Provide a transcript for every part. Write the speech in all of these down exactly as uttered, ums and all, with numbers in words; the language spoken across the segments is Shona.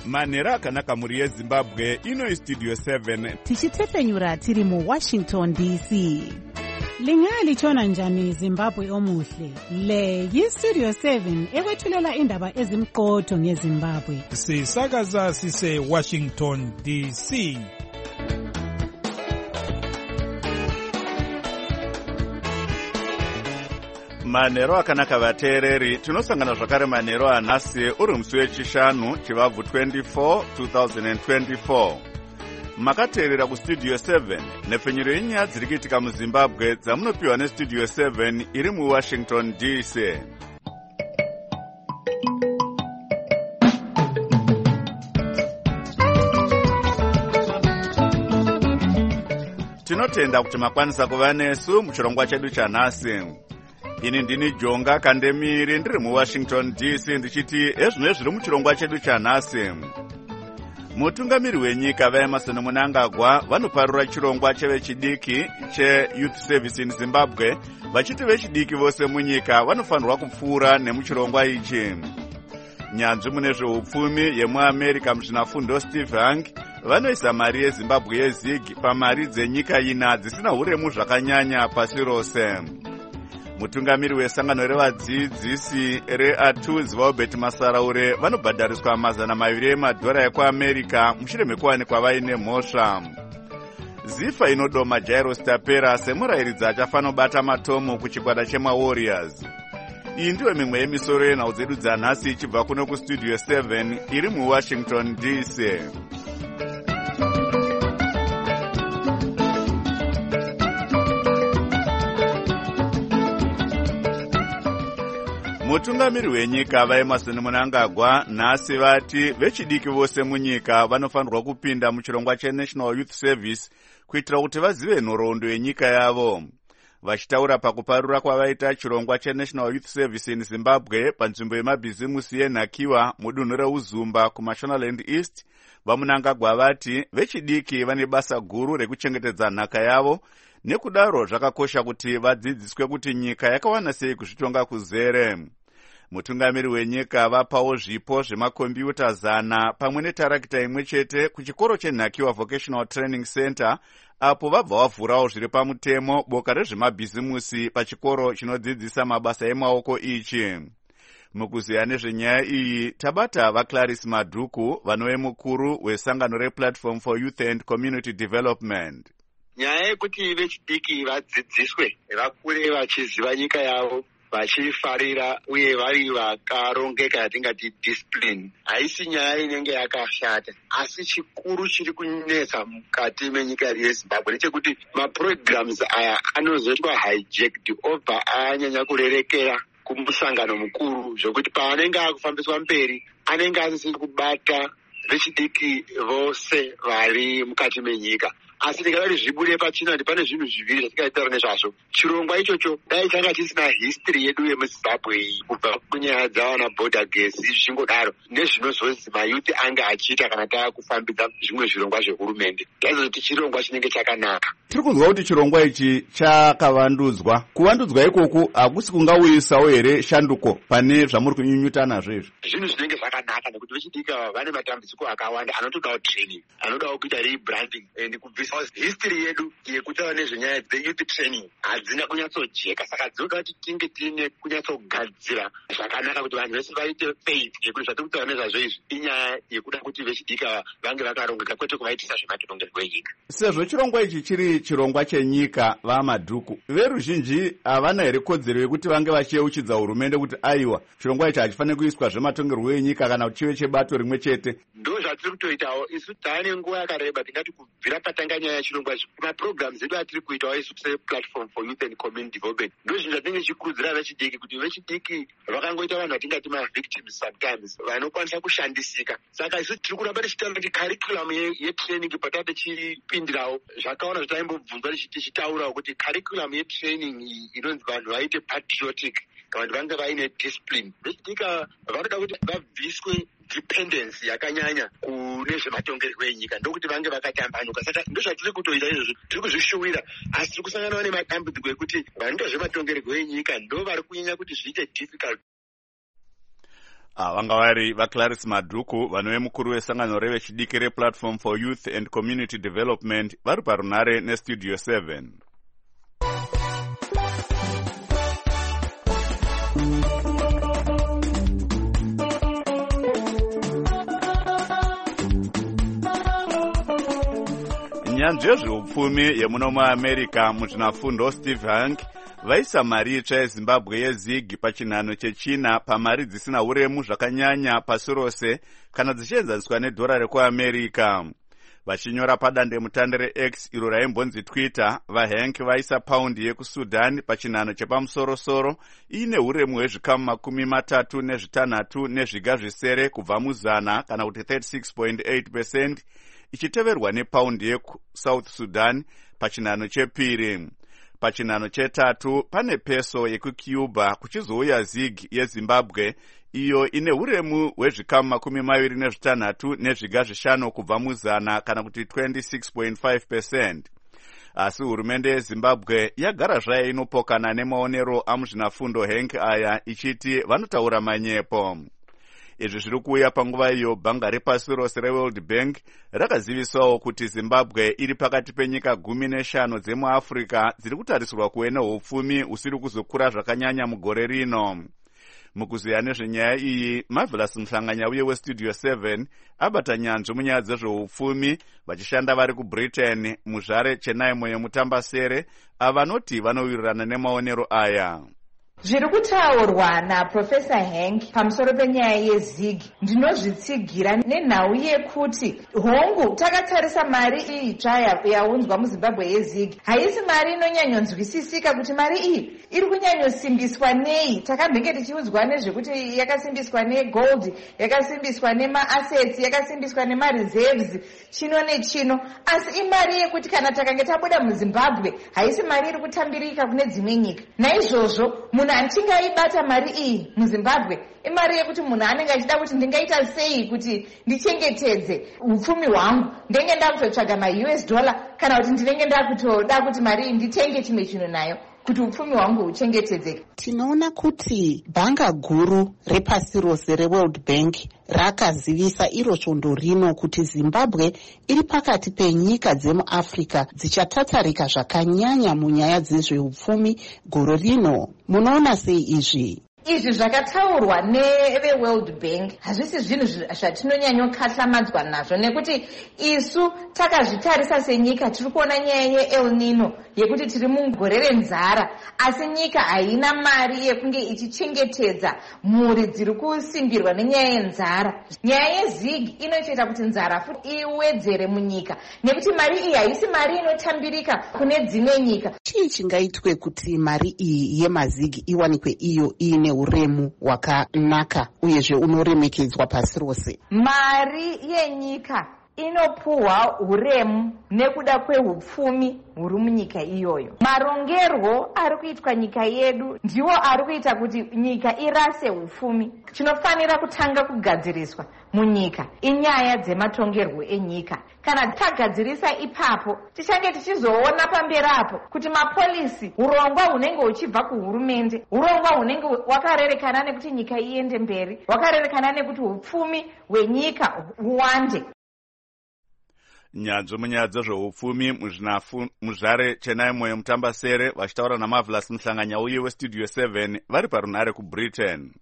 manhero akanaka muri yezimbabwe. Ino Studio seven tichitsesenyura tiri mu Washington D C. Lingalitshona njani Zimbabwe omuhle? Le yi-Studio seven ekwethulela indaba ezimqotho ngeZimbabwe. Sisakaza sise Washington D C. manhero akanaka vateereri. Tinosangana zvakare manhero anhasi uri musi wechishanu chivabvu twenty-four twenty twenty-four. Makateerera kustudio seven nepfenyuro yenyaya dziri kuitika muZimbabwe dzamunopiwa nestudio seven iri muWashington D C. Tinotenda kuti makwanisa kuva nesu muchirongwa chedu chanhasi. Ini ndini Jonga Kandemiri ndiri muWashington D C ndichiti ezvino zviri muchirongwa chedu chanhasi. Mutungamiri wenyika vaEmerson Mnangagwa vanoparura chirongwa chevechidiki cheYouth Service in Zimbabwe vachiti vechidiki vose munyika vanofanirwa kupfuura nemuchirongwa ichi. Nyanzvi mune zveupfumi yemuAmerica muzvinafundo Steve Hang vanoisa mari yeZimbabwe yezig pamari dzenyika ina dzisina huremu zvakanyanya pasi rose. Mutungamiri wesangano revadzidzisi reATUZ vaUbert Masaraure vanobhadhariswa mazana maviri emadhora ekuAmerica mushure mekuwanikwa vaine mhosva. Zifa inodoma Jairus Tapera semurayiridzi achafanobata matomo kuchikwata chemaWarriors. Iyi ndiyo mimwe yemisoro yenhau dzedu dzanhasi ichibva kuno kustudio seven iri muWashington D C. Mutungamiri wenyika vaEmerson Mnangagwa nhasi vati vechidiki vose munyika vanofanirwa kupinda muchirongwa cheNational Youth Service kuitira kuti vazive nhoroondo yenyika yavo. Vachitaura pakuparura kwavaita chirongwa cheNational Youth Service in Zimbabwe panzvimbo yemabhizimusi yenhakiwa mudunhu reUzumba kuMashonaland East, vaMnangagwa vati vechidiki vane basa guru rekuchengetedza nhaka yavo, nekudaro zvakakosha kuti vadzidziswe kuti nyika yakawana sei kuzvitonga kuzere. Mutungamiri wenyika vapawo zvipo zvemakombiyuta zana pamwe netarakita imwe chete kuchikoro chenhakiwa Vocational Training Center, apo vabva vavhurawo zviri pamutemo boka rezvemabhizimusi pachikoro chinodzidzisa mabasa emaoko ichi. Mukuziya nezvenyaya iyi tabata vaClarice Madhuku vanove mukuru wesangano rePlatform for Youth and Community Development. Nyaya yekuti vechidiki vadzidziswe vakure vachiziva nyika yavo vachifarira uye vari vakarongeka yatingati discipline haisi nyaya inenge yakashata, asi chikuru chiri kunetsa mukati menyika yeZimbabwe nechekuti maprograms aya anozoitwa hijacked obva anyanya kurerekera kumusangano mukuru zvokuti paanenge akufambiswa mberi anenge asisiri kubata vechidiki vose vari mukati menyika. Asi tikadati zvibude pachina kuti pane zvinhu zviviri zvatingaitaura nezvazvo. Chirongwa ichocho dai changa chisina history yedu yemuZimbabwe iyi kubva kunyaya dzavana border gesi zvichingodaro nezvinozozi mayuthi anga achiita kana tava kufambidza zvimwe zvirongwa zvehurumende. Taizoti chirongwa chinenge chakanaka. Tiri kunzwa kuti chirongwa ichi chakavandudzwa. Kuvandudzwa ikoku hakusi kungauyisawo here shanduko pane zvamuri kunyunyuta nazvo izvo? Zvinhu zvinenge zvakanaka nekuti vechidika vane matambudziko akawanda anotodawo training, anodawo kuita rebranding and kubvisa history yedu yekutaura nezvenyaya dzeyouth training hadzina kunyatsojeka, saka dzinoda kuti tinge tiine kunyatsogadzira zvakanaka kuti vanhu vese vaite faith yekuti zvatiri kutaura nezvazvo izvi inyaya yekuda kuti vechidika vange vakarongeka kwete kuvaitisa zvematongerwo enyika. Sezvo chirongwa ichi chiri chirongwa chenyika vaMadhuku, veruzhinji havana here kodzero yekuti vange vachiyeuchidza hurumende kuti aiwa chirongwa ichi hachifaniri kuiswa zvematongerwo enyika kana kuti chive chebato rimwe chete? Ndo zvatiri kutoitawo isu taane nguva yakareba tingati kubvira patanga nyaya yechirongwa ichi maprograms edu atiri kuitawo isu sePlatform for Youth and Community Development. Ndo zvinhu zvatinenge tichikurudzira vechidiki kuti vechidiki vakangoita vanhu vatingati mavictims sometimes vanokwanisa kushandisika. Saka isu tiri kuramba tichitaura kuti curriculum yetraining patata tichipindirawo zvakaona zvotaimbobvunzwa tichitaurawo kuti curriculum yetraining iyi inonzi vanhu vaite patriotic kana kuti vange vaine discipline. Vechidika vanoda kuti vabviswe dependency yakanyanya kune zvematongerwo enyika ndokuti vange vakatambanuka. Saka ndozvatiri kutoita izvozvo, tiri kuzvishuvira, asi tiri kusanganawo nematambudziko ekuti vanoita zvematongerwo enyika ndo vari kunyanya kuti zviite difficult. vanga vari vaClarice Madhuku vanove mukuru wesangano revechidiki replatform for youth and community development vari parunare nestudio seven. Nyanzvi yezveupfumi yemuno muamerica muzvinafundo Steve Hank vaisa mari itsva yezimbabwe yezig pachinhano chechina pamari dzisina uremu zvakanyanya pasi rose kana dzichienzaniswa nedhora rekuamerica. Vachinyora padandemutande reX iro raimbonzi Twitter, vaHank vaisa paundi yekuSudan pachinhano chepamusorosoro iine uremu hwezvikamu makumi matatu nezvitanhatu nezviga zvisere kubva muzana kana kuti thirty-six point eight percent ichiteverwa nepaundi yeSouth Sudan pachinhano chepiri. Pachinhano chetatu pane peso yekuCuba kuchizouya zig yeZimbabwe iyo ine uremu hwezvikamu makumi maviri nezvitanhatu nezviga zvishanu kubva muzana kana kuti twenty-six point five percent. Asi hurumende yeZimbabwe yagara zvayo inopokana nemaonero amuzvinafundo Hank aya ichiti vanotaura manyepo. Izvi zviri kuuya panguva iyo bhanga repasi rose reWorld Bank rakazivisawo kuti Zimbabwe iri pakati penyika gumi neshanu dzemuAfrica dziri kutarisirwa kuve neupfumi usiri kuzokura zvakanyanya mugore rino. Mukuziya nezvenyaya iyi, Marvelous Mhlanganyauye westudio seven abata nyanzvi munyaya dzezveupfumi vachishanda vari kuBritain muzvare chenaimo yemutambasere avanoti vanowirirana nemaonero aya. Zviri kutaurwa naProfesa Hank pamusoro penyaya yezig ndinozvitsigira nenhau yekuti hongu takatarisa mari iyi tsva yaunzwa muZimbabwe yezig haisi mari inonyanyonzwisisika kuti mari iyi iri kunyanyosimbiswa nei. Takambenge tichiudzwa nezvekuti yakasimbiswa negold, yakasimbiswa nemaassets, yakasimbiswa nemareserves chino nechino, asi imari yekuti kana takange tabuda muZimbabwe haisi mari iri kutambirika kune dzimwe nyika. Naizvozvo munhu antingaibata mari iyi muZimbabwe imari yekuti munhu anenge achida kuti ndingaita sei kuti ndichengetedze upfumi hwangu, ndenge ndakutotsvaga ma-U S dollar kana kuti ndinenge ndakutoda kuti mari iyi nditenge chimwe chinhu nayo kuti upfumi hwangu huchengetedzeke. Tinoona kuti bhanga guru repasi rose reWorld Bank rakazivisa iro svondo rino kuti Zimbabwe iri pakati penyika dzemuAfrica dzichatatarika zvakanyanya munyaya dzezveupfumi goro rino. Munoona sei izvi? Izvi zvakataurwa neveWorld Bank hazvisi zvinhu zvatinonyanyokatlamadzwa nazvo nekuti isu takazvitarisa senyika tiri kuona nyaya yeEl Nino yekuti tiri mugore renzara, asi nyika haina mari yekunge ichichengetedza mhuri dziri kusimbirwa nenyaya yenzara. Nyaya yezig inoita kuti nzara futi iwedzere munyika nekuti mari iyi haisi mari inotambirika kune dzimwe nyika. Chii chingaitwe kuti mari iyi yemazig iwanikwe iyo ine uremu hwakanaka uyezve unoremekedzwa pasi rose? Mari yenyika inopuhwa uremu nekuda kweupfumi huri munyika iyoyo. Marongerwo ari kuitwa nyika yedu ndiwo ari kuita kuti nyika irase upfumi. Chinofanira kutanga kugadziriswa munyika inyaya dzematongerwo enyika. Kana tagadzirisa ipapo tichange tichizoona pamberapo kuti mapolisi, urongwa hunenge huchibva kuhurumende, urongwa hunenge wakarerekana nekuti nyika iende mberi, wakarerekana nekuti upfumi hwenyika huwande. Nyanzvi munyaya dzezveupfumi muzvare chenaimo yemutambasere vachitaura naMarvelous Mhlanganyauye westudio seven vari parunare kuBritain.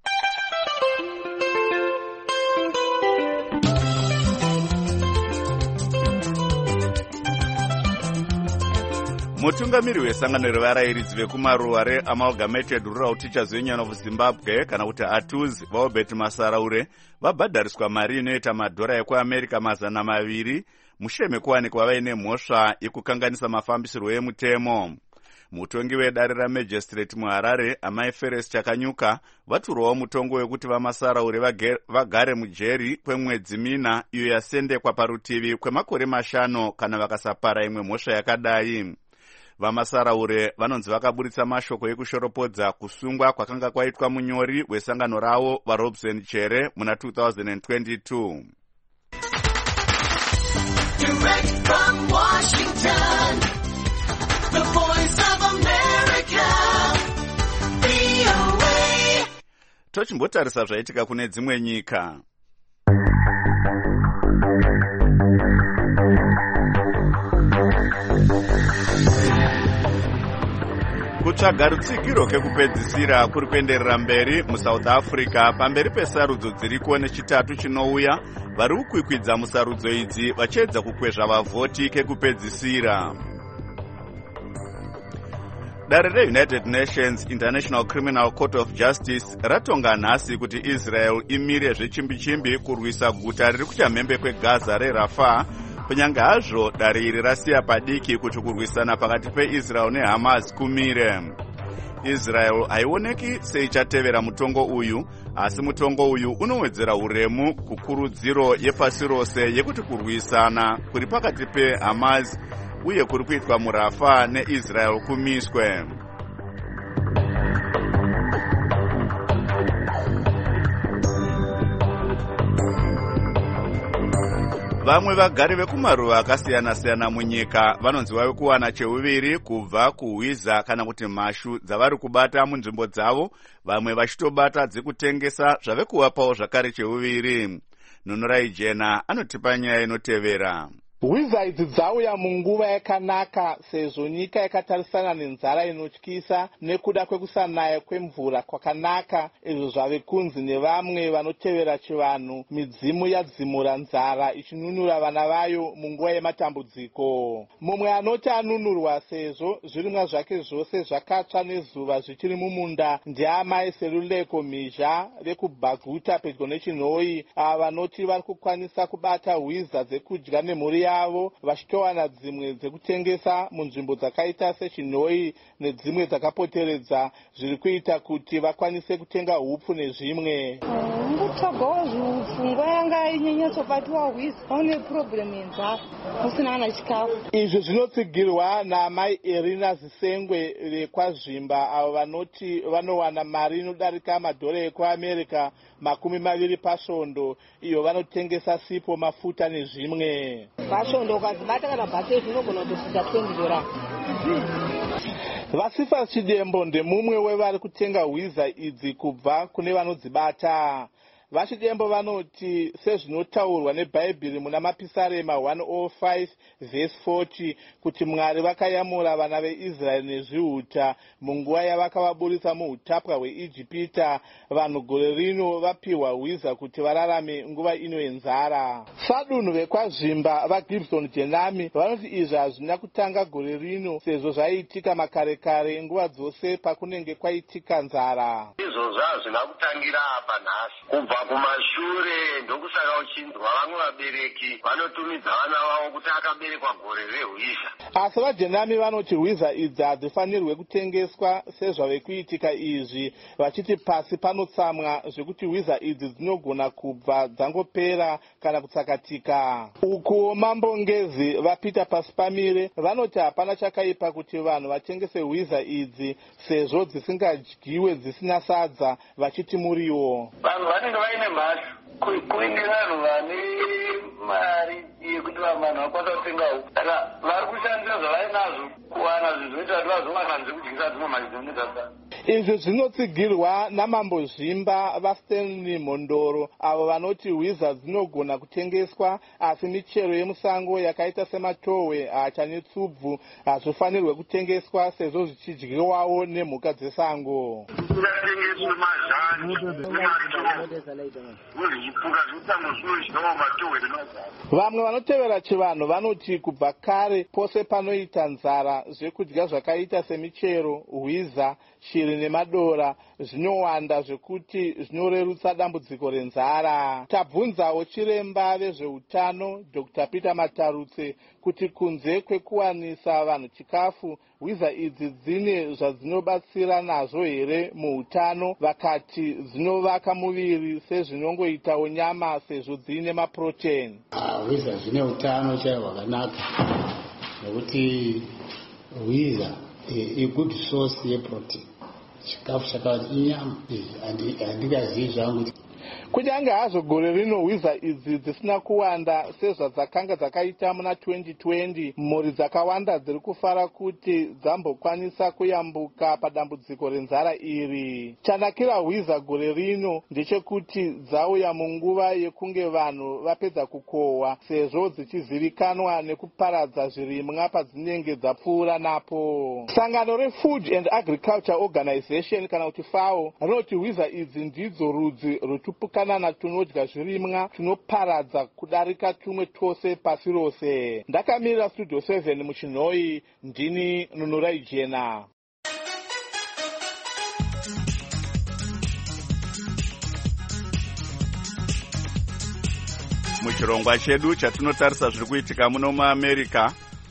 Mutungamiri wesangano revarairidzi vekumaruwa reAmalgamated Rural Teachers Union of Zimbabwe kana kuti A T U Z Vaobert Masaraure vabhadhariswa mari inoita madhora ekuAmerica mazana maviri mushure mekuwanikwa vaine mhosva yekukanganisa mafambisirwo emutemo. Mutongi wedare raMagistrate muHarare Amai Feres Chakanyuka vaturwawo mutongo wekuti vaMasaraure vagare mujeri kwemwedzi mina iyo yasendekwa parutivi kwemakore mashanu kana vakasapara imwe mhosva yakadai. VaMasaraure vanonzi vakaburitsa mashoko ekushoropodza kusungwa kwakanga kwaitwa munyori wesangano ravo vaRobson Chere muna two thousand twenty-two. Direct from Washington, the voice of America, V O A. tochimbotarisa zvaitika kune dzimwe nyika. Kutsvaga rutsigiro kekupedzisira kuri kuenderera mberi muSouth Africa pamberi pesarudzo dziriko nechitatu chinouya. Vari kukwikwidza musarudzo idzi vachiedza kukwezva vavhoti kekupedzisira. Dare reUnited Nations International Criminal Court of Justice ratonga nhasi kuti Israel imire zvechimbi-chimbi kurwisa guta riri kuchamhembe kweGaza reRafah, kunyange hazvo dare iri rasiya padiki kuti kurwisana pakati peIsrael neHamas kumire. Israel haioneki seichatevera mutongo uyu, asi mutongo uyu unowedzera uremu kukurudziro yepasi rose yekuti kurwisana kuri pakati peHamas uye kuri kuitwa muRafah neIsrael kumiswe. Vamwe vagari vekumaruva akasiyana-siyana munyika vanonziwa kuwana cheuviri kubva kuhwiza kana kuti mhashu dzavari kubata munzvimbo dzavo, vamwe vachitobata dzekutengesa zvave kuvapawo zvakare cheuviri. Nunurai Jena anotipa nyaya inotevera. Hwiza idzi dzauya munguva yakanaka sezvo nyika yakatarisana nenzara inotyisa nekuda kwekusanaya kwemvura kwakanaka, izvo zvave kunzi nevamwe vanotevera chivanhu midzimu yadzimura nzara ichinunura vana vayo munguva yematambudziko. Mumwe anoti anunurwa sezvo zvirimwa zvake zvose zvakatsva nezuva zvichiri mumunda ndiamai Seluleko Mhizha vekubhaguta pedyo nechinhoi, ava vanoti vari kukwanisa kubata hwiza dzekudya nemhuri yavo vachitowana dzimwe dzekutengesa munzvimbo dzakaita sechinhoi nedzimwe dzakapoteredza, zviri kuita kuti vakwanise kutenga hupfu nezvimwe. Ngutsvagawo zvipfungwa yanga inyanyotsobatiwa hwiza vaune problem yenzara usina ana chikafu. Izvi zvinotsigirwa naamai Erina Zisengwe vekwazvimba, avo vanoti vanowana mari inodarika madhora ekuAmerica makumi maviri pasvondo, iyo vanotengesa sipo, mafuta nezvimwe. Pasvondo ukadzibata kana bhasi zvinogona kutosvika twenty dollars. Vasifa Chidembo ndemumwe wevari kutenga hwiza idzi kubva kune vanodzibata. Vachidembo vanoti sezvinotaurwa neBhaibheri muna Mapisarema one oh five verse forty kuti Mwari vakayamura vana veIsraeri nezvihuta munguva yavakavaburitsa muutapwa hweIjipita, vanhu gore rino vapiwa hwiza kuti vararame nguva ino yenzara. Sadunhu vekwazvimba vaGibson Jenami vanoti izvi hazvina kutanga gore rino sezvo zvaiitika makare kare nguva dzose pakunenge kwaitika nzara. Izvozvo hazvina kutangira apa nhasi, kubva kumashure ndokusaka uchinzwa vamwe vabereki vanotumidza vana vavo kuti akaberekwa gore rehwiza. Asi vaJenami vanoti hwiza idzi hadzifanirwe kutengeswa sezvave kuitika izvi, vachiti pasi panotsamwa zvekuti hwiza idzi dzinogona kubva dzangopera kana kutsakatika. Uku mambongezi vapita pasi pamire vanoti hapana chakaipa kuti vanhu vatengese hwiza idzi sezvo dzisingadyiwe dzisina sadza, vachiti muriwo. Vanhu vanenge vaine mhashu kuine vanhu vane mari yekuti vanhu vakwanisa kutenga huku, saka vari kushandisa zvavainazvo kuwana zvinhu zvinoita kuti vazowana zvekudyisa dzimwe mari dzinonetasa. Izvi zvinotsigirwa namambozvimba vaStanley Mondoro, avo vanoti hwiza dzinogona kutengeswa asi michero yemusango yakaita sematohwe, hacha netsubvu hazvifanirwe kutengeswa sezvo zvichidyiwawo nemhuka dzesango. Kutengeswa mazhani nezvipuka zvemusango zvinodyiwawo matohwe nemazhani. Vamwe vanotevera chivanhu vanoti kubva kare pose panoita nzara zvekudya zvakaita semichero, hwiza, shiri nemadora zvinowanda zvekuti zvinorerutsa dambudziko renzara. Tabvunzawo chiremba vezveutano Doctor Peter Matarutse kuti kunze kwekuwanisa vanhu chikafu, hwiza idzi dzine zvadzinobatsira nazvo here muutano. Vakati dzinovaka muviri sezvinongoitawo nyama sezvo dzine maprotein. Hwiza zvine utano chaiwo hwakanaka nekuti hwiza a good source yeprotein, chikafu chakawanda inyama. Handingazivi zvangu. kunyange hazvo gore rino hwiza idzi dzisina kuwanda sezvadzakanga dzakaita muna twenty twenty, mhuri dzakawanda dziri kufara kuti dzambokwanisa kuyambuka padambudziko renzara iri. Chanakira hwiza gore rino ndechekuti dzauya munguva yekunge vanhu vapedza kukohwa, sezvo dzichizivikanwa nekuparadza zvirimwa padzinenge dzapfuura napo. Sangano reFood and Agriculture Organization kana kuti FAO rinoti hwiza idzi ndidzo rudzi rutupukanana tunodya zvirimwa tunoparadza kudarika tumwe twose pasi rose. Ndakamirira Studio seven muchinhoi, ndini Nunurai Jena. Muchirongwa chedu chatinotarisa zviri kuitika muno muAmerica,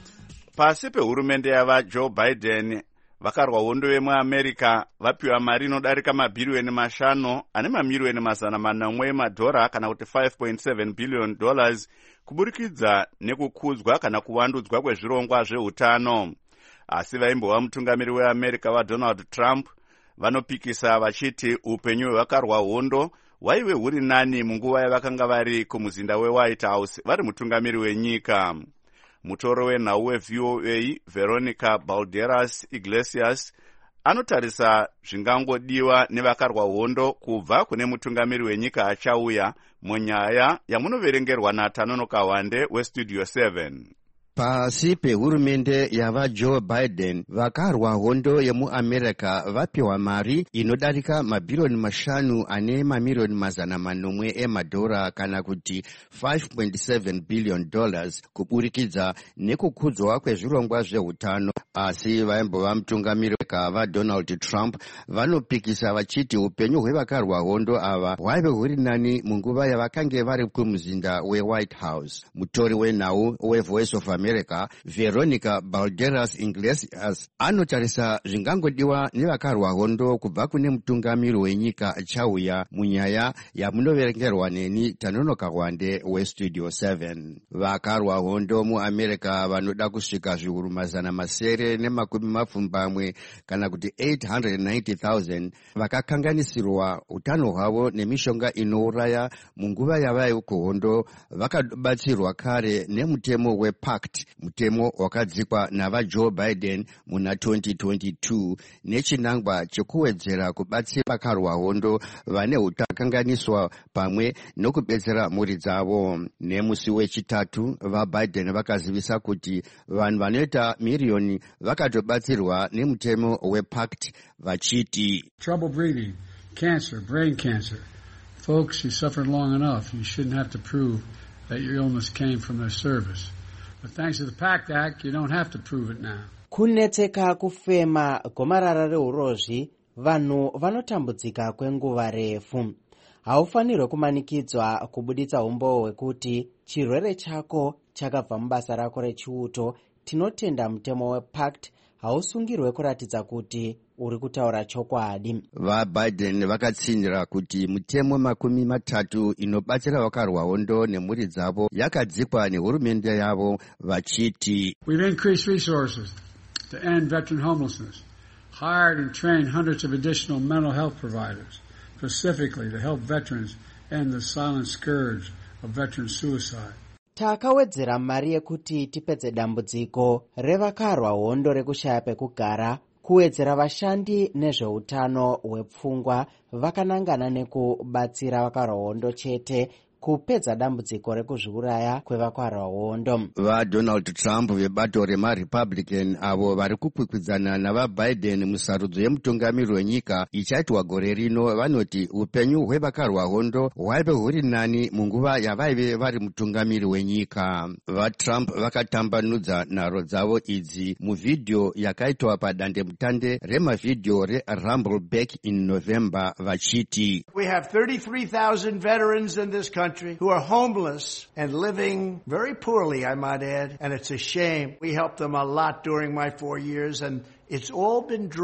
pasi pehurumende yava Joe Biden, vakarwa hondo vemuAmerica vapiwa mari inodarika mabhiriyoni mashanu ane mamiliyoni mazana manomwe emadhora kana kuti five point seven billion dollars kuburikidza nekukudzwa kana kuvandudzwa kwezvirongwa zveutano. Asi vaimbova mutungamiri weAmerica vaDonald Trump vanopikisa vachiti upenyu hwevakarwa hondo waive huri nani munguva yavakanga vari kumuzinda weWhite House vari mutungamiri wenyika. Mutoro wenhau weV O A Veronica Balderas Iglesias anotarisa zvingangodiwa nevakarwa hondo kubva kune mutungamiri wenyika achauya munyaya yamunoverengerwa naTanonoka Wande weStudio seven. Pasi pehurumende yava Joe Biden, vakarwa hondo yemuAmerica vapiwa mari inodarika mabhiriyoni mashanu ane mamiliyoni mazana manomwe emadhora kana kuti five point seven billion dollars kuburikidza nekukudzwa kwezvirongwa zveutano. Asi vaimbova mutungamiri kava Donald Trump vanopikisa vachiti upenyu hwevakarwa hondo ava hwaive huri nani munguva yavakange vari kumuzinda weWhite House. Mutori wenhau weVoice of America Veronica Balderas Iglesias anotarisa zvingangodiwa nevakarwa hondo kubva kune mutungamiri wenyika achauya munyaya yamunoverengerwa neni Tanonoka Wande weStudio seven. Vakarwa hondo muAmerica vanoda kusvika zviuru mazana masere nemakumi mapfumbamwe kana kuti eight hundred ninety thousand vakakanganisirwa utano hwavo nemishonga inouraya munguva yavaiva kuhondo vakabatsirwa kare nemutemo wePACT, mutemo wakadzikwa nava Joe Biden muna twenty twenty-two nechinangwa chekuwedzera kubatsira vakarwa hondo vane hutakanganiswa pamwe nokubetsera mhuri dzavo. Nemusi wechitatu vaBiden vakazivisa kuti vanhu vanoita miriyoni vakatobatsirwa nemutemo wePACT vachiti trouble breathing, cancer, brain cancer. Folks, you suffered long enough. You shouldn't have to prove that your illness came from their service. But thanks to the PACT Act, you don't have to prove it now. Kunetseka kufema, gomarara reurozvi, vanhu vanotambudzika kwenguva refu. Haufanirwe kumanikidzwa kubuditsa umbo hwekuti chirwere chako chakabva mubasa rako rechiuto. Tinotenda mutemo wePACT hausungirwe kuratidza kuti uri kutaura chokwadi. VaBiden vakatsinira kuti mutemo makumi matatu inobatsira vakarwa hondo nemhuri dzavo yakadzikwa nehurumende yavo vachiti we've increased resources to end veteran homelessness, hired and trained hundreds of additional mental health providers specifically to help veterans end the silent scourge of veteran suicide. Takawedzera mari yekuti tipedze dambudziko revakarwa hondo rekushaya pekugara, kuwedzera vashandi nezveutano hwepfungwa vakanangana nekubatsira vakarwa hondo chete kupedza dambudziko rekuzviuraya kwevakarwa hondo. VaDonald Trump vebato remaRepublican avo vari kukwikwidzana navaBiden musarudzo yemutungamiri wenyika ichaitwa gore rino vanoti upenyu hwevakarwa hondo hwaive huri nani munguva yavaive vari mutungamiri wenyika. VaTrump vakatambanudza nharo dzavo idzi muvhidhiyo yakaitwa padandemutande remavhidhiyo reRumbleback in November vachiti we have thirty-three thousand veterans in this country who are homeless and living very poorly, I might add, and it's a shame. We helped them a lot during my four years, and it's all been dropped.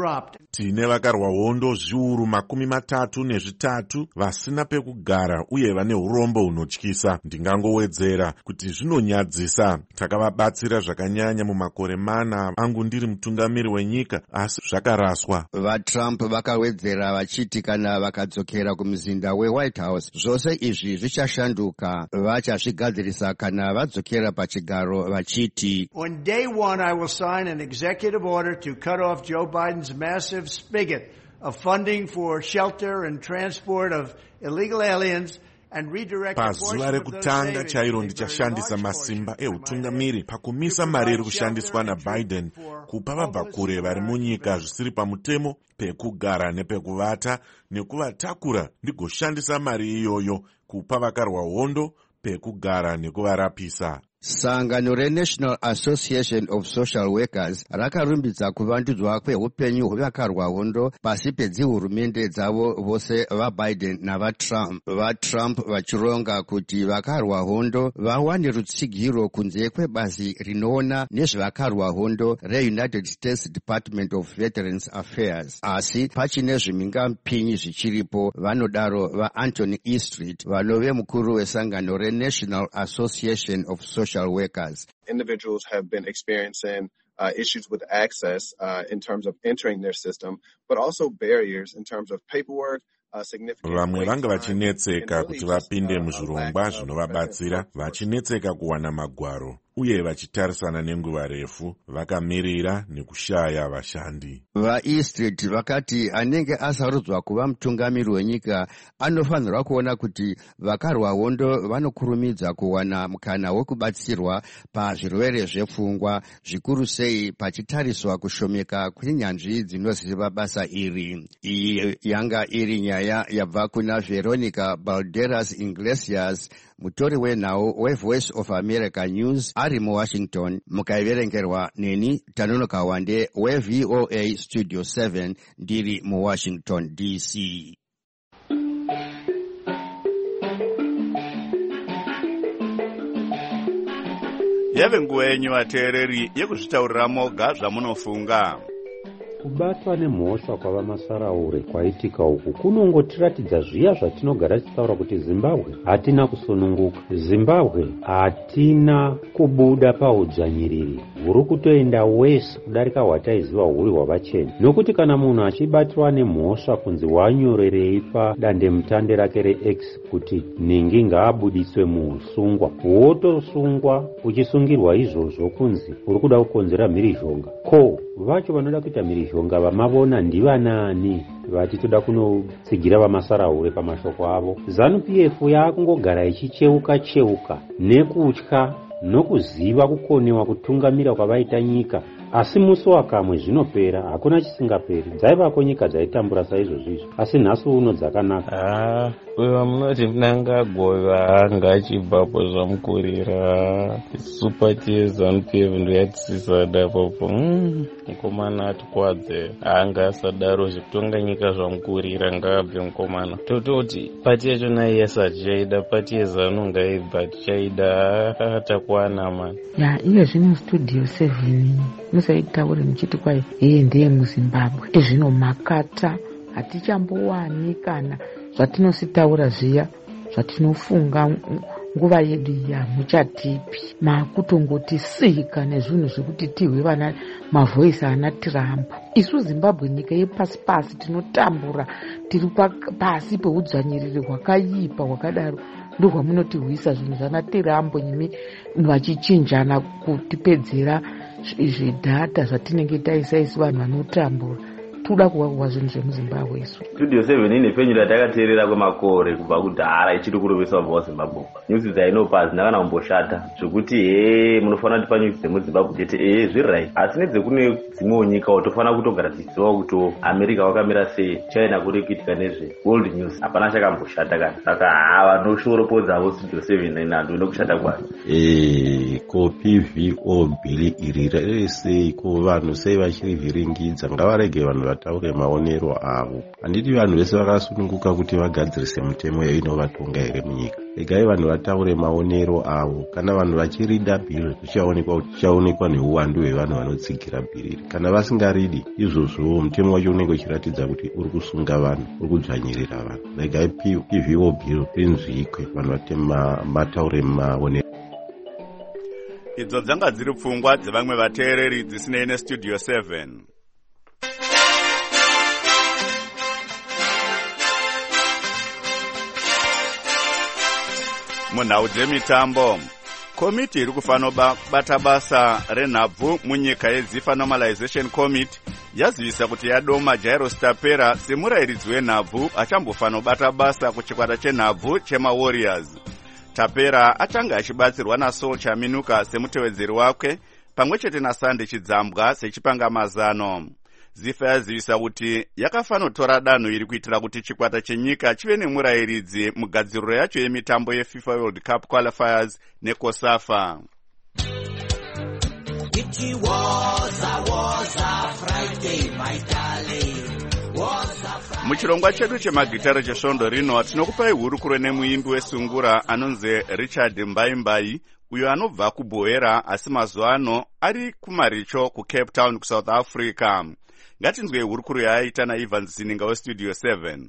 tine vakarwa hondo zviuru makumi matatu nezvitatu vasina pekugara uye vane urombo hunotyisa. Ndingangowedzera kuti zvinonyadzisa. Takavabatsira zvakanyanya mumakore mana angu ndiri mutungamiri wenyika, asi zvakaraswa. VaTrump vakawedzera vachiti kana vakadzokera kumuzinda weWhite House zvose izvi zvichashanduka. Vachazvigadzirisa kana vadzokera pachigaro vachiti, On day one I will sign an executive order to cut off Joe Biden's massive spigot of funding for shelter and transport of illegal aliens and redirect a portion pazuva of those rekutanga savings chairo a ndichashandisa very large masimba portion eutungamiri pakumisa mari iri kushandiswa naBiden kupa vabvakure vari munyika zvisiri pamutemo pekugara nepekuvata nekuvatakura, ndigoshandisa mari iyoyo kupa vakarwa hondo pekugara nekuvarapisa. Sangano reNational Association of Social Workers rakarumbidza kuvandudzwa kweupenyu hwevakarwa hondo pasi pedzihurumende dzavo vose vaBiden navaTrump. VaTrump vachironga kuti vakarwa hondo vawane rutsigiro kunze kwebazi rinoona nezvevakarwa hondo reUnited States Department of Veterans Affairs. Asi pachine zvimhingamupinyi zvichiripo, vanodaro vaAnthony E. Street, vanove mukuru wesangano reNational Association of Social Workers. Individuals have been experiencing uh, issues with access uh, in terms of entering their system, but also barriers in terms of paperwork. Vamwe vanga vachinetseka kuti vapinde muzvirongwa zvinovabatsira, vachinetseka kuwana magwaro uye vachitarisana nenguva refu, vakamirira nekushaya vashandi. VaEastrid vakati anenge asarudzwa kuva mutungamiri wenyika anofanirwa kuona kuti vakarwa hondo vanokurumidza kuwana mukana wekubatsirwa pazvirwere zvepfungwa, zvikuru sei pachitariswa kushomeka kwenyanzvi dzinoziva basa iri. Iyi yanga iri nyaya yabva kuna Veronica Balderas Iglesias, mutori wenhau weVoice of America News ari muWashington. Mukaiverengerwa neni Tanonoka Wande weV O A Studio seven ndiri muWashington D C. Yave nguva yenyu vateereri yekuzvitaurira moga zvamunofunga. Kubatwa nemhosva kwava Masaraure kwaitika uku kunongotiratidza zviya zvatinogara tichitaura kuti Zimbabwe hatina kusununguka. Zimbabwe hatina kubuda paudzvanyiriri huri kutoenda wese kudarika hwataiziva huri hwavachena. Nokuti kana munhu achibatwa nemhosva kunzi wanyorerei padandemutande rake reX kuti ningi ngaabudiswe muusungwa, wotosungwa uchisungirwa izvozvo kunzi uri kuda kukonzera mhirizhonga. Ko vacho vanoda kuita mhirizhonga vamavona ndivanani vati toda kunotsigira vaMasaraure pamashoko avo? ZANU-P F yakungogara ichicheuka cheuka nekutya nokuziva kukonewa kutungamira kwavaita nyika, asi musi wakamwe zvinopera, hakuna chisingaperi. Dzaivako nyika dzaitambura saizvozvizvo, asi nhasi uno dzakanaka. Ah, uyo munoti mnangagova anga achibvapo zvamukurira supati ZANU-P F ndo yatisisada popo. Mm, mukomana atikwadze anga asadaro zvekutonga nyika zvamukurira ngabve mukomana. Tototi pati yacho naye yasati chaida, pati yeZANU ngaibva tichaida takwana mani. Ya iye zvino Studio seven musaitaure muchiti kwai iye ndiye muZimbabwe. Izvino makata hatichambowani kana zvatinositaura zviya zvatinofunga nguva yedu iya muchatipi. Makutongoti sika nezvinhu zvekuti tihwe vana mavhoisi ana Trump. Isu Zimbabwe nyika yepasi pasi tinotambura, tiri pasi peudzvanyiriri hwakaipa hwakadaro. Ndihwa munotihwisa zvinhu zvana Trump nyimi vachichinjana kutipedzera zvidhata zvatinenge taisa isu vanhu vanotambura. Tuda kuwakuwa zvinhu zvemuZimbabwe isu. Studio seven ine penyu ratakateerera kwemakore kubva kudhara ichiri kurovesa vabva vaZimbabwe. Nyusi dzainopa hazina kana kumboshata zvekuti he munofanira kuti panyusi dzemuZimbabwe chete e zviri right, asi nedzekune dzimwewo nyika tofana kutogara tichiziva kuti America wakamira sei, China kuri kuitika nezve world news, hapana chakamboshata kana. Saka ha vanoshoropodzawo Studio seven inando inokushata kwayo. Eh, ko P V O bhili iri rese ko vanhu sei vachirivhiringidza, ngavarege vanhu vataure maonero avo. Handiti vanhu vese vakasununguka kuti vagadzirise mitemo inovatonga here munyika. Regai vanhu vataure maonero avo. Kana vanhu vachirida bhiri zvichaonekwa kuti chichaonekwa neuwandu hwevanhu vanotsigira bhiri. Kana vasingaridi izvozvo mutemo wacho unenge uchiratidza kuti uri kusunga vanhu, uri kudzvanyirira vanhu. Regai P V O bhiri rinzwikwe, vanhu vatema vataure maonero. Idzo dzanga dziri pfungwa dzevamwe vateereri dzisinei nestudio seven. Munhau dzemitambo, komiti iri kufanira kubata basa renhabvu munyika yeZIFA Normalization Committee yazivisa kuti yadoma Jairus Tapera semurayiridzi wenhabvu achambofanira kubata basa kuchikwata chenhabvu chemaWarriors. Tapera achanga achibatsirwa naSaul Chaminuka semutevedzeri wake pamwe chete naSande Chidzambwa sechipangamazano. ZIFA yazivisa kuti yakafanira kutora danho iri kuitira kuti chikwata chenyika chive nemurayiridzi mugadziriro yacho yemitambo yeFIFA World Cup Qualifiers neCOSAFA. Muchirongwa chedu chemagitare chesvondo rino tinokupai hurukuro nemuimbi wesungura anonzi Richard Mbaimbai, uyo anobva kuBoera asi mazuva ano ari kuMaricho kuCape Town kuSouth Africa. Ngatinzwe hurukuro yaaita naIvan Zininga weStudio seven.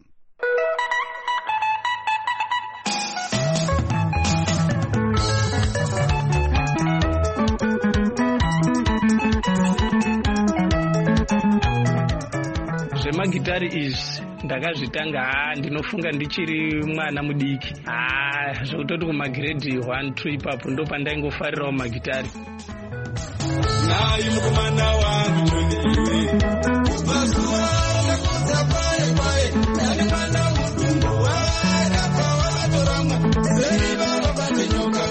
Zvemagitari izvi ndakazvitanga haa ndinofunga ndichiri mwana mudiki. Haa zvekutoti kumagrade one two ipapo ndo pandaingofarirawo magitari. Nayi mukomana wangu ndoniwe kubazuwa nakuza paye paye nani mwana mutungu warapa wavatorama seri varabate nyoka.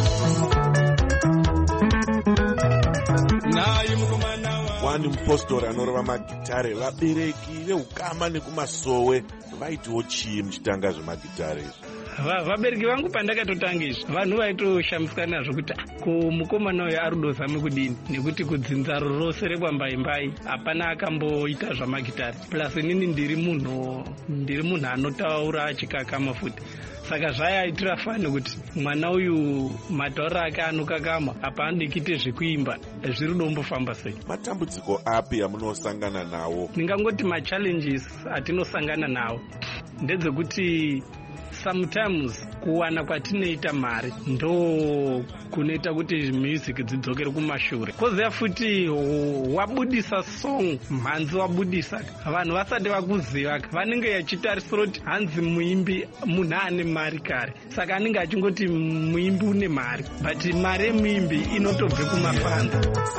Nayi mukomana wangu wani mupostori anorova magitare vabereki veukama nekumasowe vaitiwo chii muchitanga zvemagitare izvi? Vabereki vangu pandakatotanga izvi vanhu vaitoshamisika nazvo kuti mukomana uyu ari kudozame kudini nekuti kudzinza rose rekwambaimbai hapana akamboita zvamagitari. Plus inini ndiri munhu ndiri munhu anotaura achikakama futi. Saka zvaiitira fani kuti mwana uyu matauro ake anokakama apa andikite zvekuimba zviri kumbofamba sei. Matambudziko api amunosangana nawo? Ndingangoti machallenges atinosangana nawo ndedzekuti sometimes kuwana kwatinoita mari ndo kunoita kuti music dzidzokere kumashure. Kozoya futi wabudisa song mhanzi wabudisa vanhu vasati vakuziva vanenge vachitarisira kuti hanzi muimbi munhu ane mari kare saka anenge achingoti muimbi une mari but mari yemuimbi inotobve kumafanza.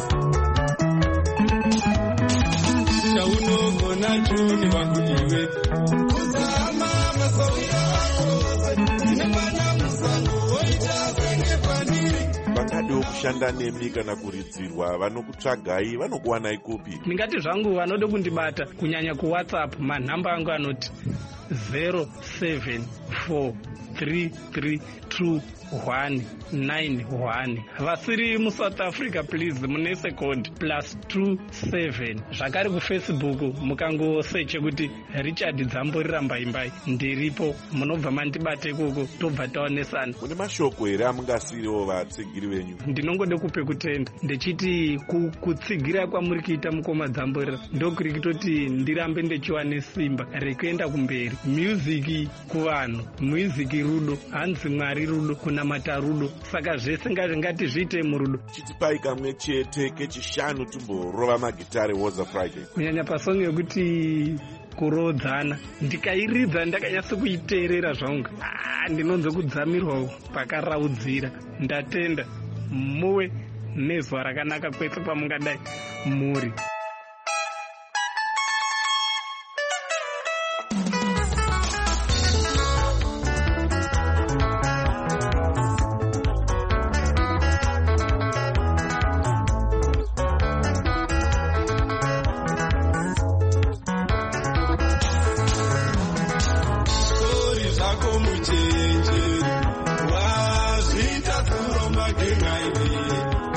Chaunogona chuni wakudiwe kuzama masauya vangadewo kushanda nemi kana kuridzirwa vanokutsvagai vanokuwanai kupi? Ndingati zvangu vanode kundibata kunyanya kuWhatsApp manhamba angu anoti zero seven four three three two one nine one. Vasiri muSouth Africa please munese code plus two seven. Zvakare kuFacebook mukangosearch kuti Richard Dzamborira Mbaimbai ndiripo munobva mandibate ikoko tobva taonesana. Mune mashoko here amungasiriwo vatsigiri venyu? Ndinongode kupe kutenda ndechiti kutsigira kwamuri kuita mukoma Dzamborira ndokuri kutoti ndirambe ndechiwane simba rekuenda kumberi. Music kuvanhu, music rudo, hanzi Mwari rudo, kunamata rudo, saka zvese ngazvingati zviite murudo. Chitipai kamwe chete kechishanu timborova magitare Woza Friday. Kunyanya pasong yekuti kurodzana ndikairidza ndakanyatso kuiteerera zvangu ah ndinonzo kudzamirwa pakaraudzira. Ndatenda muwe nezuva rakanaka kwese pamungadai muri.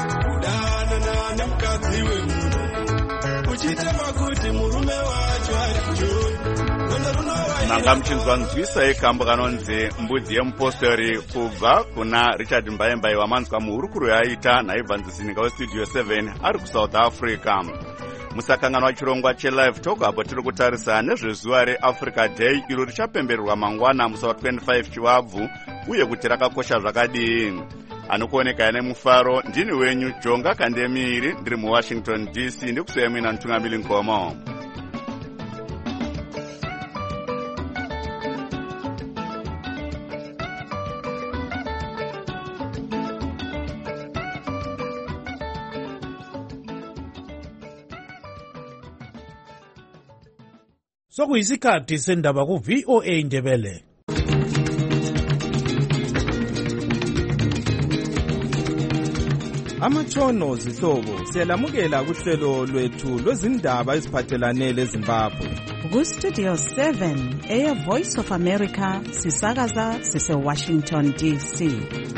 Uchitema kuti murume wacho manga muchinzwanzwisa yekambo kanonzi mbudzi yemupostori kubva kuna Richard Mbaembai wamanzwa muhurukuro yaita naibvanzisininga westudio seven ari kuSouth Africa. Musakanganwa chirongwa chelive talk apo tiri kutarisa nezvezuva reAfrica Day iro richapembererwa mangwana musi wa twenty-five Chivabvu uye kuti rakakosha zvakadii. Anokuoneka ane mufaro ndini wenyu Jonga Kandemiri ndiri muWashington D C ndikusuya mina Ntungamili Nkomo. Sokuyisikhathi sendaba ku V O A Ndebele. Amatshono zihlobo siyalamukela kuhlelo lwethu lwezindaba eziphathelane leZimbabwe. Ku Studio seven eya Voice of America sisakaza sise Washington D C.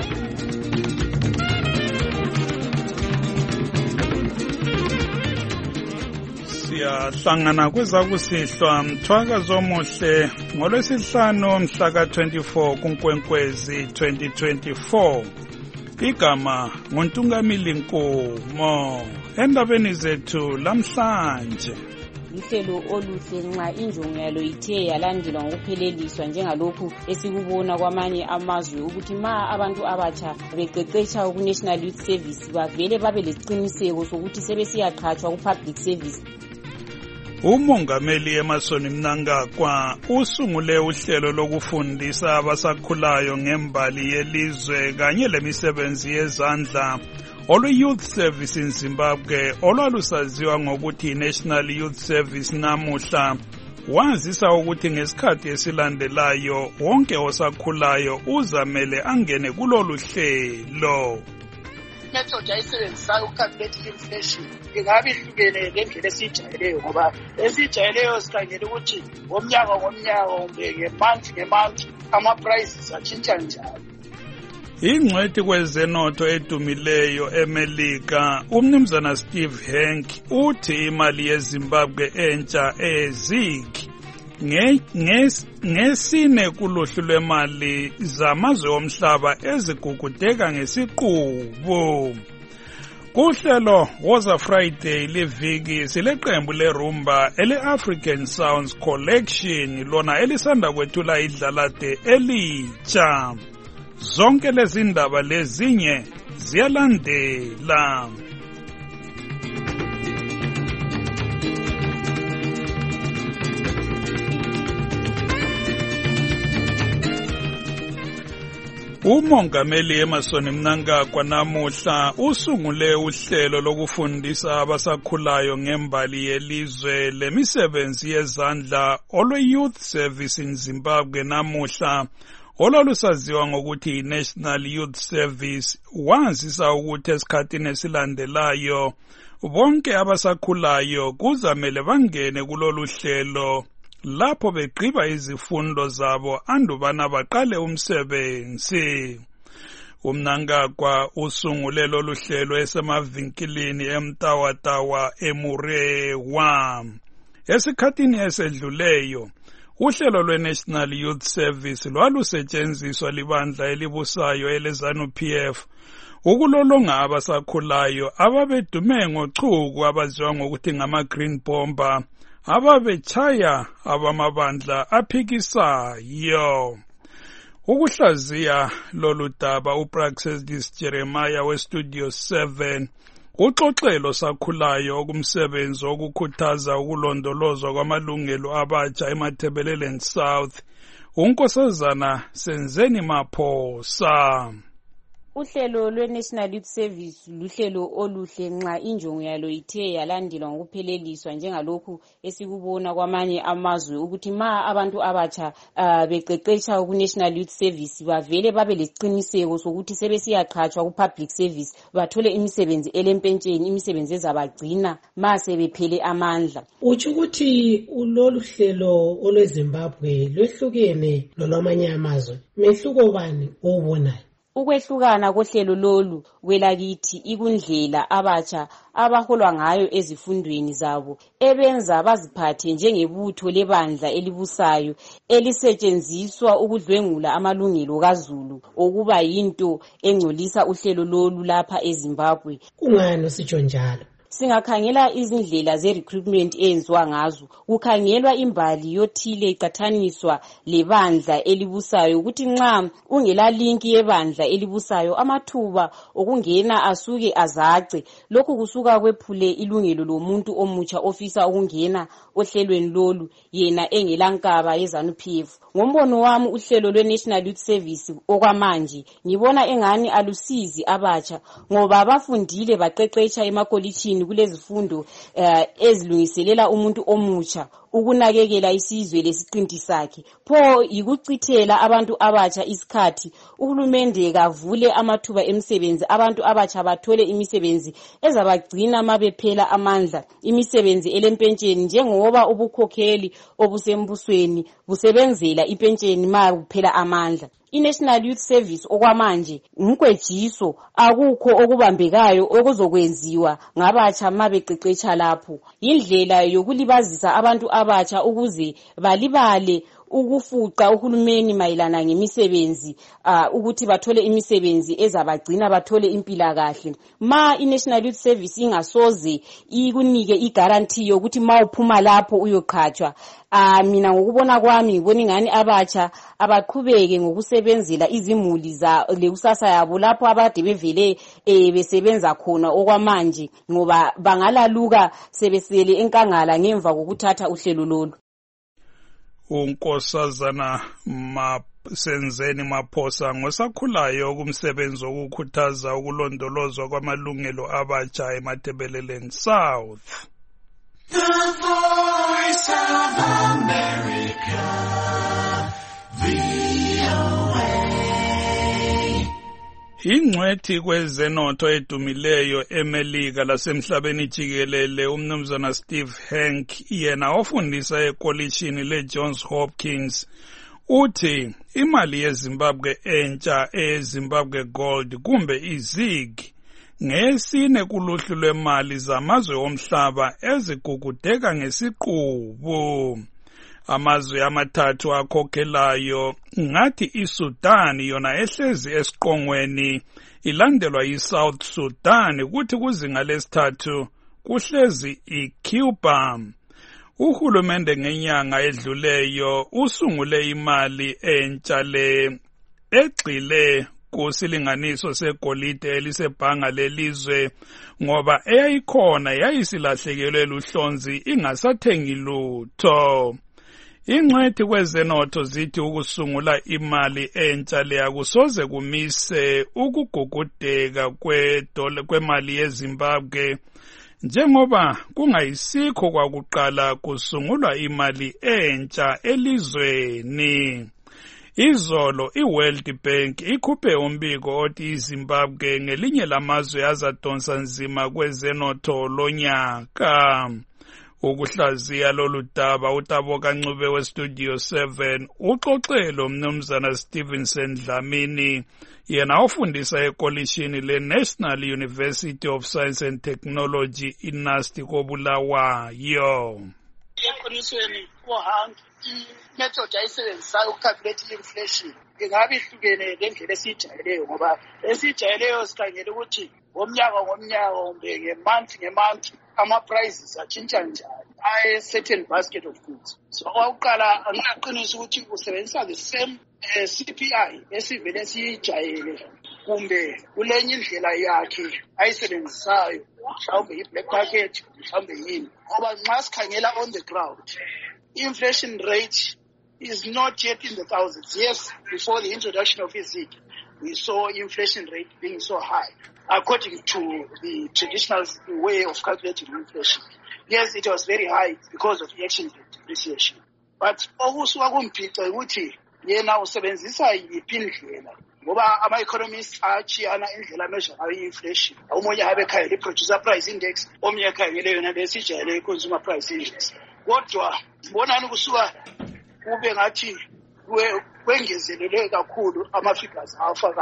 Siyahlangana kwezakusihlwa mthwakazo omuhle ngolwesihlanu mhla ka twenty-four kuNkwenkwezi twenty twenty-four. Igama nguNtungamili Nkomo. Endabeni zethu lamhlanje. Uhlelo oluhle nxa injongo yalo ithe yalandelwa ngokupheleliswa njengalokhu esikubona kwamanye amazwe ukuthi ma abantu abatsha beqeqetsha ku National Youth Service bavele babe lesiqiniseko sokuthi sebesiyaqhatshwa ku public service. Umongameli Emmerson Mnangagwa usungule uhlelo lokufundisa abasakhulayo ngembali yelizwe kanye lemisebenzi yezandla olu-Youth Service in Zimbabwe olwalusaziwa ngokuthi National Youth Service namuhla. Wazisa ukuthi ngesikhathi esilandelayo wonke osakhulayo uzamele angene kulolu hlelo. Method ayisebenzisayo ucalculate inflation ingabe ihlukene ngendlela esijayeleyo ngoba esijayeleyo sikhangela ukuthi ngomnyaka ngomnyaka kumbe ngemonth ngemonth ama-prices atshintsha njalo. Ingcwethi kwezenotho edumileyo eMelika umnumzana Steve Hank uthi imali yeZimbabwe entsha eZig ngesine kuluhlu lwemali zamazwe omhlaba ezigugudeka ngesiqubu. Kuhlelo Woza Friday leviki sileqembu lerumba ele-African Sounds Collection lona elisanda kwethula idlalade elitsha. Zonke lezi ndaba lezinye ziyalandela. Umongameli Emmerson Mnangagwa namuhla usungule uhlelo lokufundisa abasakhulayo ngembali yelizwe lemisebenzi yezandla olwe-Youth Service in Zimbabwe namuhla olwalusaziwa ngokuthi National Youth Service. Wazisa ukuthi esikhathini esilandelayo bonke abasakhulayo kuzamele bangene kulolu hlelo lapho begqiba izifundo zabo andubana baqale umsebenzi. Umnangagwa usungule lolu hlelo esemavinkilini eMtawatawa eMurewa. Esikhathini esedluleyo uhlelo lwe-National Youth Service lwalusetshenziswa libandla elibusayo eleZANU P F ukulolonga abasakhulayo ababedume ngochuku abaziwa ngokuthi ngama-Green Bomber ababechaya abamabandla aphikisayo. Ukuhlaziya lolu daba uPraxedis Jeremiah weStudio seven uxoxelo sakhulayo okumsebenzi okukhuthaza ukulondolozwa kwamalungelo abatsha eMatabeleland South. Unkosazana Senzeni Maphosa. Uhlelo lwe-National Youth Service luhlelo oluhle nxa injongo yalo ithe yalandelwa ngokupheleliswa njengalokhu esikubona kwamanye amazwe ukuthi ma abantu abatsha uh, beqeqetsha ku-National Youth Service bavele babe lesiqiniseko sokuthi sebesiyaqhatshwa ku-public service bathole imisebenzi elempentsheni, imisebenzi ezabagcina ma sebephele amandla. Utsho ukuthi lolu hlelo olweZimbabwe lwehlukene lolwamanye amazwe. Mehluko bani obonayo? Ukwehlukana kohlelo lolu kwelakithi ikundlela abatsha abaholwa ngayo ezifundweni zabo ebenza baziphathe njengebutho lebandla elibusayo elisetshenziswa ukudlwengula amalungelo kaZulu okuba yinto engcolisa uhlelo lolu lapha eZimbabwe. Kungani usitsho njalo? Singakhangela izindlela ze-recruitment eyenziwa ngazo, kukhangelwa imbali yothile iqathaniswa lebandla elibusayo ukuthi nxa ungela linki yebandla elibusayo amathuba okungena asuke azace. Lokhu kusuka kwephule ilungelo lomuntu omutsha ofisa ukungena ohlelweni lolu yena engelankaba yeZANU P F. Ngombono wami uhlelo lwe-National Youth Service okwamanje ngibona engani alusizi abatsha ngoba bafundile baqeqetsha emakolitshini kulezifundo uh, ezilungiselela umuntu omutsha ukunakekela isizwe lesiqinti sakhe. Pho yikuchithela abantu abatsha isikhathi. Uhulumende kavule amathuba emisebenzi, abantu abatsha bathole imisebenzi ezabagcina mabephela amandla, imisebenzi elempentsheni njengoba ubukhokheli obusembusweni busebenzela impentsheni ma kuphela amandla. I-National Youth Service okwamanje umkwejiso akukho okubambekayo okuzokwenziwa ngabatsha mabeqeqetsha lapho. Indlela yokulibazisa abantu abatsha ukuze balibale ukufuqa uhulumeni mayelana ngemisebenzi uh, ukuthi bathole imisebenzi ezabagcina bathole impilakahle. Ma i-National Youth Service ingasoze ikunike i-guarantee yokuthi ma uphuma lapho uyoqhatshwa, uh, mina ngokubona kwami ngibona ingani abatsha abaqhubeke ngokusebenzela izimuli za lekusasa yabo lapho abade bevele eh, besebenza khona okwamanje ngoba bangalaluka sebesele enkangala ngemva kokuthatha uhlelo lolu. uNkosazana Masenzeni Maphosa ngosakhulayo kumsebenzi wokukhuthaza ukulondolozwa kwamalungelo abatsha eMatebeleleni South. The Voice of America, V O A. Ingcwethi kwezenotho edumileyo eMelika lasemhlabeni jikelele umnumzana Steve Hank yena ofundisa ekolishini leJohns Hopkins uthi imali yeZimbabwe entsha eZimbabwe Gold kumbe iZig ngesine kuluhlu lwemali zamazwe omhlaba ezigugudeka ngesiqubu. Amazwe amathathu akhokhelayo ngathi iSudan yona ehlezi esiqongweni ilandelwa yiSouth Sudan kuthi kuzinga lesithathu kuhlezi iCuba. Uhulumende ngenyanga edluleyo usungule imali entsha le egxile kusilinganiso segolide elisebhanga lelizwe ngoba eyayikhona yayisilahlekelwe luhlonzi ingasathengi lutho. Ingcwethi kwezenotho zithi ukusungula imali entsha le akusoze kumise ukugugudeka kwedola kwemali yeZimbabwe njengoba kungayisikho kwakuqala kusungulwa imali entsha elizweni. Izolo iWorld Bank ikhuphe umbiko othi iZimbabwe ngelinye lamazwe azadonsa nzima kwezenotho lonyaka. Ukuhlaziya lolu daba uTabo Kancube weStudio seven uxoxele umnumzana Stevenson Dlamini yena ofundisa ekolishini leNational University of Science and Technology iNUST koBulawayo. Eqinisweni kuhanga i-method ayisebenzisayo ucalculate inflation ingabe ihlukene lendlela esijayeleyo ngoba esijayeleyo sikhangele ukuthi ngomnyaka ngomnyaka kumbe ngemonth ngemonth ama-prices atshintsha njani aye-certain basket of goods. So okokuqala angaqinisa ukuthi usebenzisa the same uh, C P I esivele siyijayele kumbe kulenye indlela yakhe ayisebenzisayo mhlawumbe i-black market mhlawumbe yini ngoba nxa sikhangela on the ground inflation rate is not yet in the thousands. Yes, before the introduction of IZIG, we saw inflation rate being so high, according to the traditional way of calculating inflation. Yes, it was very high because of the exchange rate depreciation. But okusuka kumphica ukuthi yena usebenzisa yiphi indlela ngoba ama-economists achiyana indlela measure ngayo i-inflation. Omunye abe khangela i-producer price index, omunye akhangele yona lesijayele i-consumer price index. Kodwa bonani kusuka kube ngathi kwengezelelwe kakhulu ama-figures afakayo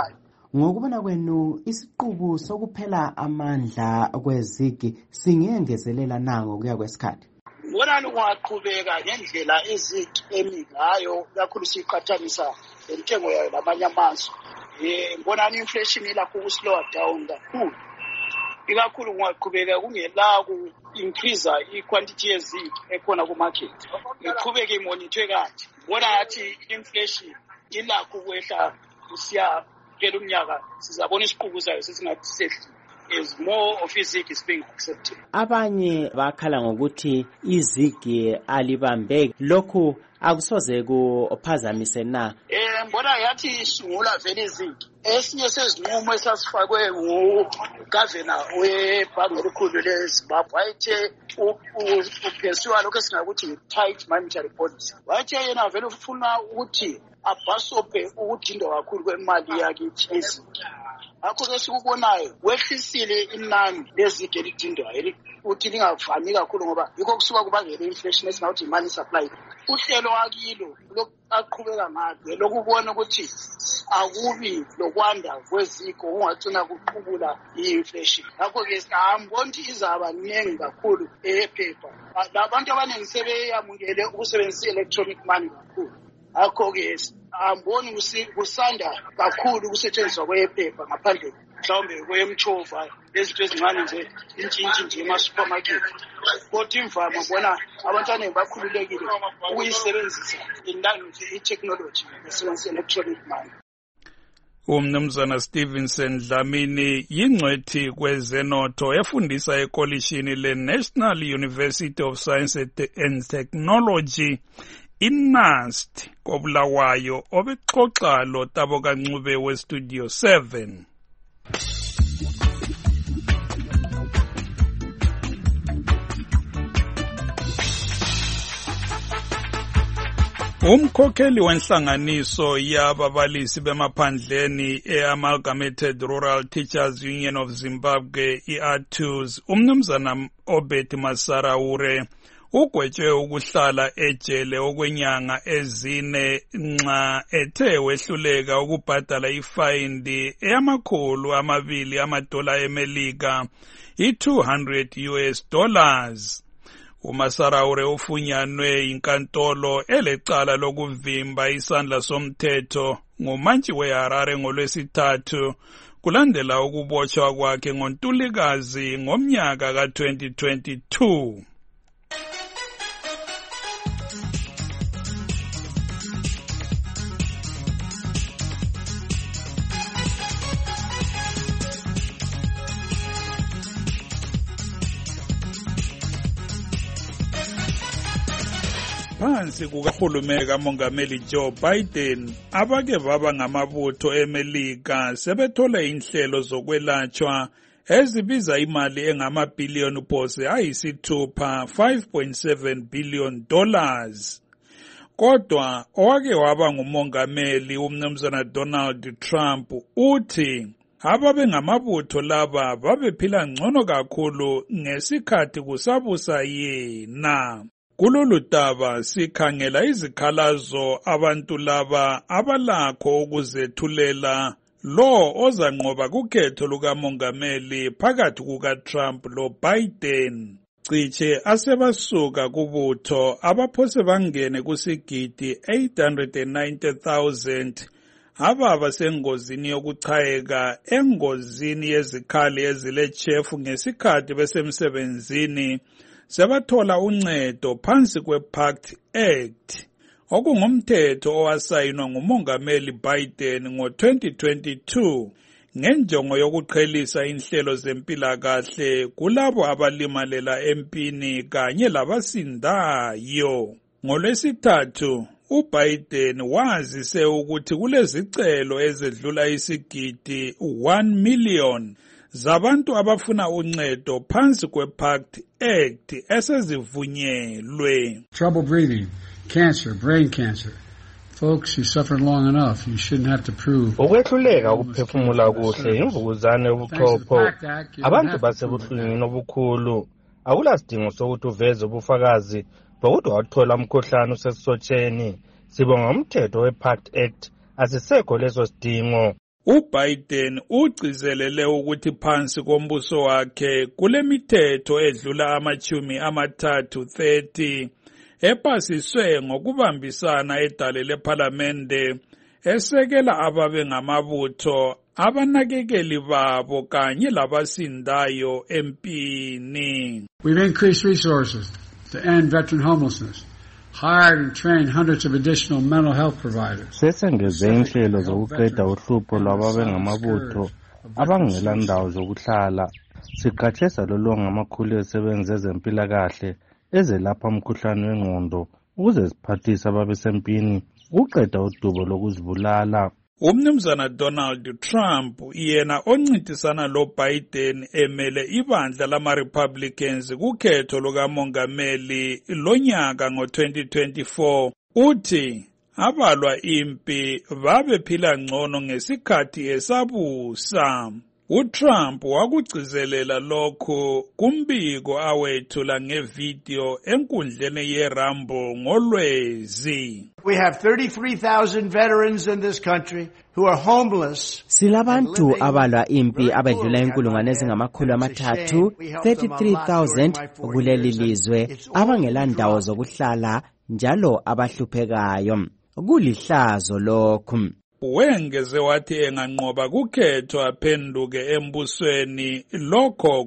ngokubona kwenu isiqubu sokuphela amandla kwezigi singengezelela nango kuya kwesikhathi? Ngibona ungaqhubeka ngendlela izigi emi ngayo kakhulu siqhathanisa lentengo yayo lamanye amazwe. Eh ngibona inflation ilakho ukuslow down kakhulu. Ikakhulu ungaqhubeka kungela ku increase i-quantity yezigi ekhona ku market. Iqhubeke imonitor kanje. Ngibona ngathi inflation ilakho ukwehla usiya phela umnyaka sizabona isiqubu sayo sesingathi sehli. Is more of izigi is being accepted. Abanye bakhala ngokuthi izigi alibambeki, lokhu akusoze kuphazamise na? Eh ngibona yathi isungula vele izigi. Esinye sezinqumo esasifakwe uGovernor webhange elikhulu leZimbabwe wayethe uphesiwa lokho esingakuthi tight monetary policy. Wayethe yena vele ufuna ukuthi abhasope ukudinda kakhulu kwemali yakithi izigi. Akho-ke sikubonayo wehlisile inani lezigi elidindwayo ukuthi lingavami kakhulu ngoba yikho kusuka kubangela inflation esingawuthi imali supply. Uhlelo wakilo aqhubeka ngalo lokubona ukuthi akubi lokwanda kweziko ungagcina kuqhubula i-inflation. Ngakho-ke angiboni ukuthi izaba ningi kakhulu ephepha. Labantu abaningi sebeyamukele ukusebenzisa electronic money kakhulu. Akho-ke angiboni kusanda kakhulu ukusetshenziswa kwephepha ngaphandle mhlawumbe kwemchova lezinto ezincane nje intshintshi nje ema-supermarket. Kodwa imvama bona abantu abaningi bakhululekile ukuyisebenzisa i-technology besebenzisa electronic money. Umnumzana Stevenson Dlamini yingcwethi kwezenotho efundisa ekolishini le-National University of Science and Technology iNUST koBulawayo obexoxa lo Tabo Kancube weStudio seven. Umkhokheli wenhlanganiso yababalisi bemaphandleni e-Amalgamated Rural Teachers Union of Zimbabwe i-A T U S umnumzana Obed Masaraure ugwetshwe ukuhlala ejele okwenyanga ezine nxa ethe wehluleka ukubhadala ifayindi eyamakhulu amabili amadola eMelika i-two hundred U S dollars. uMasaraure ufunyanwe inkantolo elecala lokuvimba isandla somthetho ngumantshi weHarare ngolwesithathu kulandela ukubotshwa kwakhe ngoNtulikazi ngomnyaka ka twenty twenty-two. Phansi kukahulumeni kamongameli Joe Biden, abake baba ngamabutho eMelika sebethola inhlelo zokwelatshwa ezibiza imali engamabhiliyoni phose ayisithupha five point seven billion dollars. Kodwa owake waba ngumongameli umnumzana Donald Trump uthi ababe ngamabutho laba babephila ngcono kakhulu ngesikhathi kusabusa yena. Kulolu daba sikhangela izikhalazo abantu laba abalakho ukuzethulela lo ozanqoba kukhetho lukamongameli phakathi kukaTrump lo Biden. Ciche asebasuka kubutho abaphose bangene kusigidi eight hundred ninety thousand ababa sengozini yokuchayeka engozini yezikhali ezilechefu ngesikhathi besemsebenzini sebathola uncedo phansi kwe-PACT Act okungumthetho owasayinwa ngumongameli Biden ngo twenty twenty-two ngenjongo yokuqhelisa inhlelo zempilakahle kulabo abalimalela empini kanye labasindayo. ngolwesithathu uBiden wazise ukuthi kulezicelo ezedlula isigidi one million zabantu abafuna uncedo phansi kwe-PACT Act esezivunyelwe. Trouble breathing, cancer, brain cancer. Folks, you suffered long enough. You shouldn't have to prove. Ukwehluleka ukuphefumula kuhle imvukuzane yobuchopho. Abantu basebuhlungwini obukhulu. Akulasidingo sokuthi uveze ubufakazi bokuthi wathola umkhuhlane usesisotsheni. Sibonga umthetho we-PACT Act asisekho leso sidingo. uBiden ugcizelele ukuthi phansi kombuso wakhe kule mithetho edlula amachumi amathathu thirty epasiswe ngokubambisana edale lephalamende esekela ababe ngamabutho abanakekeli babo kanye labasindayo empini. We've increased resources to end veteran homelessness, hired and trained hundreds of additional mental health providers. Sesengeze inhlelo zokuqeda uhlupho lwababe ngamabutho abangela ndawo zokuhlala. Siqhatshe salolonga amakhulu esebenza ezempilakahle ezelapha umkhuhlane wengqondo ukuze siphathise ababesempini ukuqeda udubo lokuzibulala. Umnumzana Donald Trump yena oncintisana lo Biden emele ibandla lama-Republicans kukhetho lukamongameli lonyaka ngo-twenty twenty-four uthi abalwa impi babephila ngcono ngesikhathi esabusa. uTrump wakugcizelela lokho kumbiko awethula ngevideo enkundleni yeRumble ngolwezi. We have thirty-three thousand veterans in this country who are homeless. Silabantu abalwa impi abedlula inkulungwane ezingamakhulu amathathu thirty-three thousand kuleli lizwe abangela ndawo zokuhlala njalo abahluphekayo. Kulihlazo lokhu. Wengeze wathi enganqoba kukhetho aphenduke embusweni lokho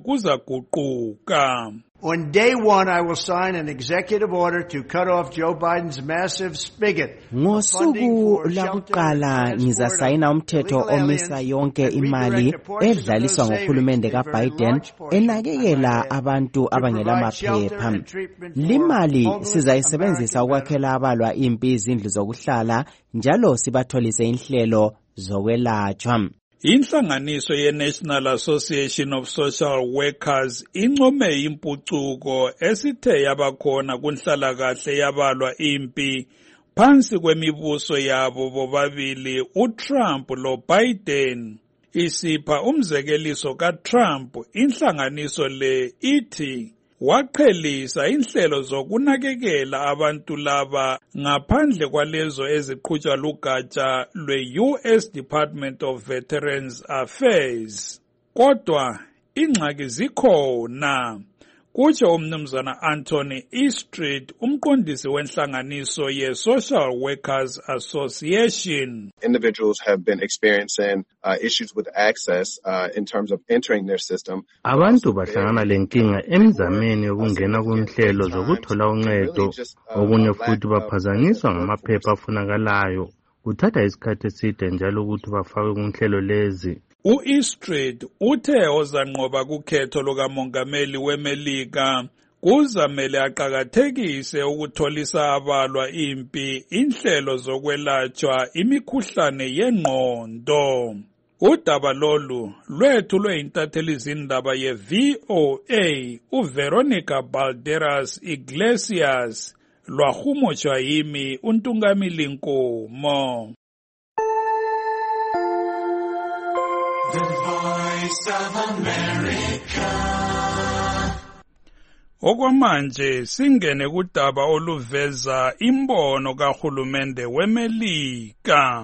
kuzaguquka. On day one, I will sign an executive order to cut off Joe Biden's massive spigot. Ngosuku lakuqala ngizasayina umthetho omisa yonke imali edlaliswa ngohulumende kaBiden enakekela abantu abangela maphepha. Limali sizayisebenzisa ukwakhela abalwa impi izindlu zokuhlala njalo sibatholise inhlelo zokwelatshwa. Inhlanganiso ye-National Association of Social Workers income impucuko esithe yabakhona kunhlalakahle yabalwa impi phansi kwemibuso yabo bobabili uTrump lo Biden. Isipha umzekeliso kaTrump, inhlanganiso le ithi waqhelisa inhlelo zokunakekela abantu laba ngaphandle kwalezo eziqhutshwa lugatsha lwe-U S Department of Veterans Affairs. Kodwa ingxaki zikhona, kutsho umnumzana Anthony Eastreet, umqondisi wenhlanganiso ye-Social Workers Association. Individuals have been experiencing uh, issues with access uh, in terms of entering their system. Abantu bahlangana lenkinga emizameni yokungena kunhlelo zokuthola uncedo, okunye futhi baphazanyiswa ngamaphepha afunakalayo. Kuthatha isikhathi eside njalo ukuthi bafakwe kunhlelo lezi. U-Eastreet uthe ozanqoba kukhetho lukamongameli weMelika kuzamele aqakathekise ukutholisa abalwa impi inhlelo zokwelatshwa imikhuhlane yengqondo. Udaba lolu lwethulwe yintatheli zindaba ye-V O A uVeronica Balderas Iglesias lwahumotshwa yimi uNtungamili Nkomo. The Voice of America. Okwamanje singene kudaba oluveza imbono kahulumende weMelika.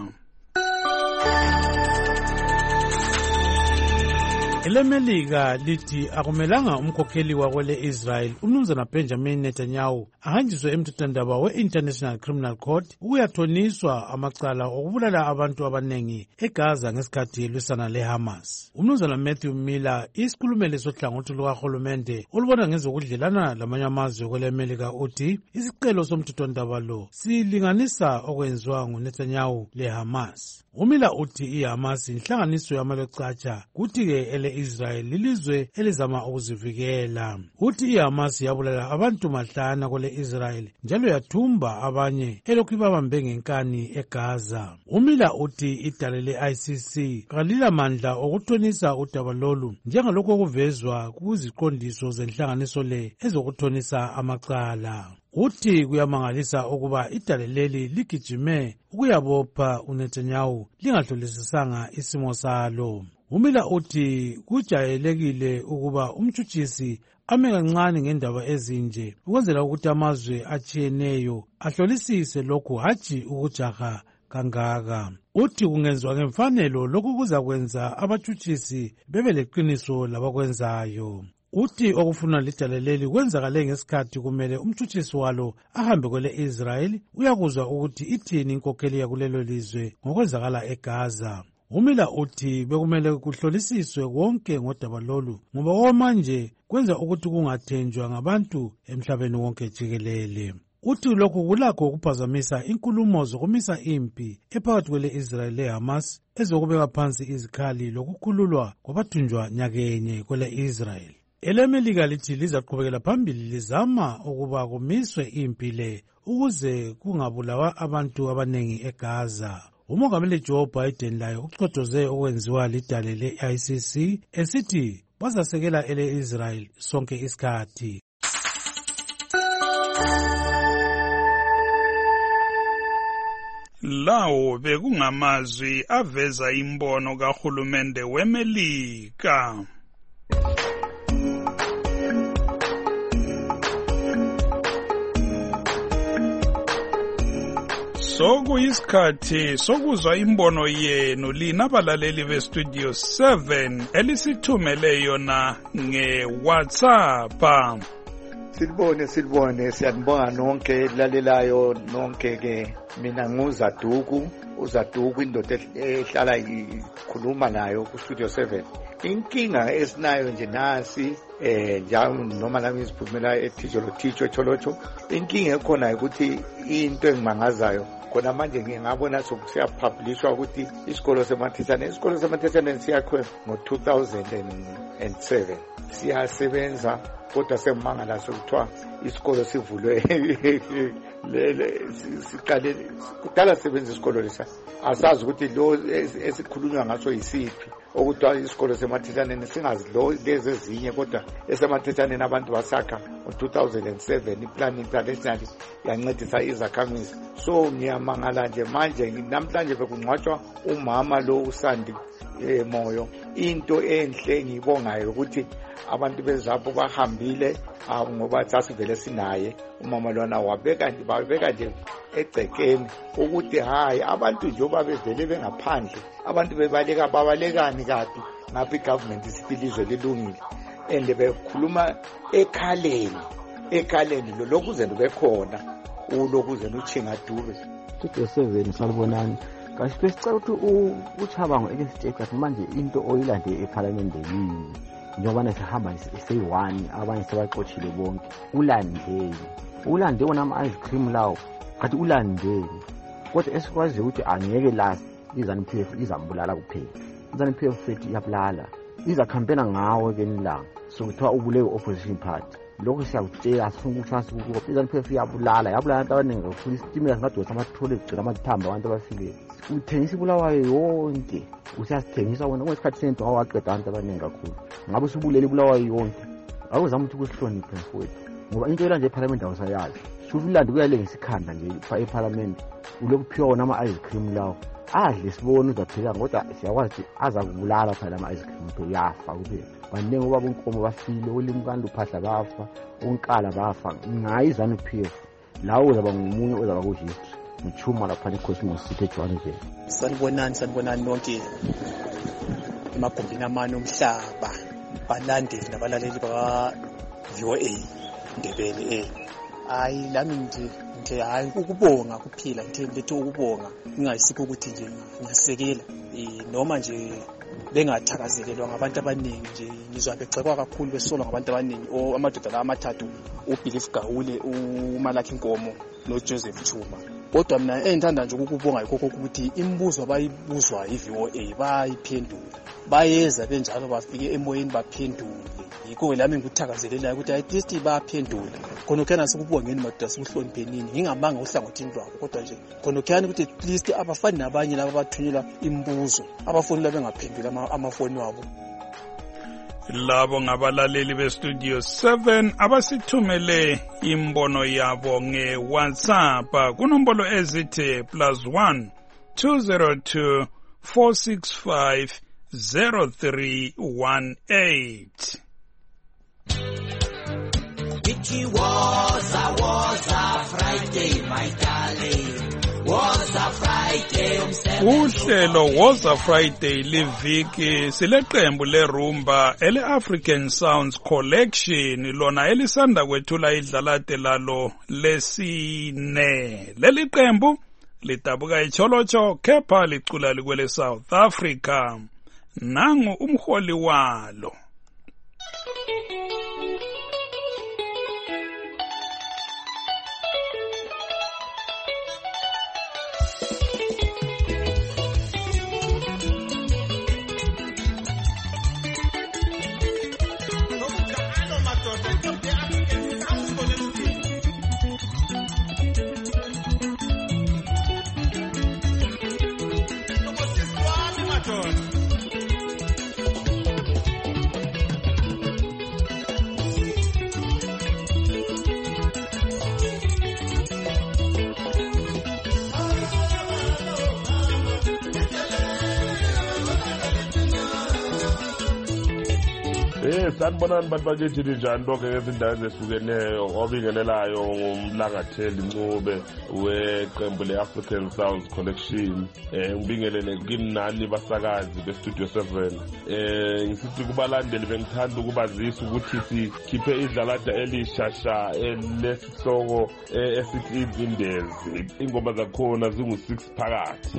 EleMelika lithi akumelanga umkhokheli wakwele Israel umnumzana Benjamin Netanyahu ahanjiswe emthethwandaba we-International Criminal Court ukuyathoniswa amacala okubulala abantu abanengi eGaza ngesikhathi lwisana leHamas. Umnumzana Matthew Miller, isikhulumeli sohlangothi lukahulumende olubona ngezokudlelana lamanye amazwe kweleMelika, uthi isicelo somthethwandaba lo silinganisa okwenziwa nguNetanyahu leHamas. Umila uthi iHamas inhlanganiso yamalocatsha kuthi-ke ele-Israel lilizwe elizama ukuzivikela. Uthi iHamas yabulala abantu mahlana kwele-Israel njalo yathumba abanye elokhu ibabambe ngenkani eGaza. Umila uthi idale le-I C C kalilamandla okuthonisa udaba lolu njengalokhu okuvezwa kuziqondiso zenhlanganiso le ezokuthonisa amacala. Uthi kuyamangalisa ukuba idale leli ligijime ukuyabopha uNetanyahu lingadlulisisanga isimo salo. Umila uthi kujayelekile ukuba umtshutshisi ame kancane ngendaba ezinje ukwenzela ukuthi amazwe atshiyeneyo ahlolisise lokhu hatshi ukujaha kangaka. Uthi kungenziwa ngemfanelo lokhu kuzakwenza abatshutshisi bebe leqiniso labakwenzayo. Uthi okufuna lidale leli kwenzakale ngesikhathi kumele umtshutshisi walo ahambe kwele Israel uyakuzwa ukuthi ithini inkokheli yakulelo lizwe ngokwenzakala eGaza. Umila uthi bekumele kuhlolisiswe konke ngodaba lolu ngoba okwamanje kwenza ukuthi kungathenjwa ngabantu emhlabeni wonke jikelele. Uthi lokhu kulakho ukuphazamisa inkulumo zokumisa impi ephakathi kwele Israel leHamas ezokubeka phansi izikhali lokukhululwa kwabathunjwa nyakenye kwele Israel. EleMelika lithi lizaqhubekela phambili lizama ukuba kumiswe impi le ukuze kungabulawa abantu abanengi eGaza. Umongameli Joe Biden laye uchodoze okwenziwa lidale le-I C C esithi bazasekela ele Israel sonke isikhathi. Lawo bekungamazwi aveza imbono kahulumende weMelika. Sokuyisikhathi sokuzwa imbono yenu lina balaleli bestudio seven elisithumele yona nge-WhatsApp. Silibone silibone siyanibonga nonke lalelayo nonke ke mina nguZaduku uZaduku indoda ehlala ikhuluma nayo ku studio seven. Inkinga esinayo nje nasi eh njalo noma nami isiphumela ethijolo thicho cholocho inkinga ekhona ukuthi into engimangazayo khona manje ngingabona sokusiya publishwa ukuthi isikolo semathethane isikolo semathethane siyakhwe ngo two thousand seven siyasebenza kodwa semangala sokuthiwa isikolo sivulwe lele siqale kudala sebenza isikolo lesa asazi ukuthi lo esikhulunywa ngaso yisiphi okuthiwa isikolo semathethane singazi lo lezi ezinye kodwa esemathethane abantu basakha ngo two thousand seven iplan international yancedisa izakhamizi. So ngiyamangala nje manje namhlanje bekungcwatshwa umama lo uSandi eh Moyo. Into enhle ngibongayo ukuthi abantu bezapho bahambile ngoba sasivele sinaye umama lona wabeka nje babeka nje egcekeni ukuthi hayi abantu nje babevele bengaphandle abantu bebaleka babalekani kabi ngapha igovernment isipilizwe lilungile ende bekhuluma ekhaleni ekhaleni lo lokuze bekhona ulokuze uChinga Dube studio seven salibonani kasiphe sicela ukuthi uChabango ekesiteka manje into oyilande eParliament yini njengoba sihamba seyi-one abanye sebaxoshile bonke ulandeli ulande wona ama-ice cream lawo kathi ulandeli kodwa esikwazi ukuthi angeke la iZANU-P F izambulala kuphela iZANU-P F fethi iyabulala izakhampena ngawo kenilanga sokuthiwa ubulewe opposition party lokho siyakutshela sifuna ukuthi ukuthi iZANU-P F iyabulala yabulala abantu abaningi kakhulu isitimela singadosa amathole kugcina amathamba abantu abafile uthengisa ibulawayo yonke usiyasithengisa wona kwesikhathi sento awaqeda abantu abaningi kakhulu ngabe usubulele ibulawayo yonke awuzama ukuthi kusihloniphe mfowethu ngoba into yela nje eParliament awusayazi shuthi ulande kuyalengisa ikhanda nje eParliament ulokuphiwa wona ama-ice cream lawo adle sibone uzaphila kodwa siyakwazi ukuthi aza kubulala phela ama-ice cream phela yafa kuphela baningi ubaba unkomo bafile ulimkanda uphahla bafa unkala bafa ngayi iZANU-P F lawo uzaba ngumunye ozaba kuhistory ngithuma lapha eCosmos City eJohannesburg. Sanibonani sanibonani nonke emagumbini amane omhlaba balandeli nabalaleli baka V O A Ndebele eh hayi lami nje nje hayi ukubonga kuphila nje lethe ukubonga ingayisikho ukuthi nje ngiyasekela eh noma nje bengathakazelelwa ngabantu abaningi nje ngizwa begcekwa kakhulu besolwa ngabantu abaningi o amadoda la amathathu uBelief Gawule uMalaki Nkomo noJoseph Chuma. Kodwa mina engithanda nje ukubonga yikho ukuthi imibuzo abayibuzwa iV O A bayiphendula bayeza benjalo bafike emoyeni baphendule yikho lami ngikuthakazelela ukuthi at least baphendula khona khona sikubongeni madoda sikuhloniphenini ngingamanga uhlangothini lwabo kodwa nje khona khona ukuthi at least abafani nabanye laba bathunyelwa imibuzo abafoni labe ngaphendula amafoni wabo. Labo ngabalaleli bestudio seven abasithumele imbono yabo nge-WhatsApp kunombolo ezithi plus one two zero two four six five zero three one eight. It was a was a Friday, my darling. Was a Friday. Uhlelo Woza Friday liviki sileqembu lerumba ele African Sounds Collection lona elisanda kwethula idlalade lalo lesine. Leli qembu litabuka icholocho kepha licula likwele South Africa. Nangu umholi walo. Sanibonani bantu bakithi njani bonke ngezindawo ezehlukeneyo obingelelayo ngumlangatheli Ncube weqembu le-African Sounds Collection. Eh ngibingelele kimi nani basakazi be-Studio seven. Eh ngisithi kubalandeli bengithanda ukubazisa ukuthi sikhiphe idlalada elishasha elesihloko esithi Izindezi. Ingoma zakhona zingu six phakathi.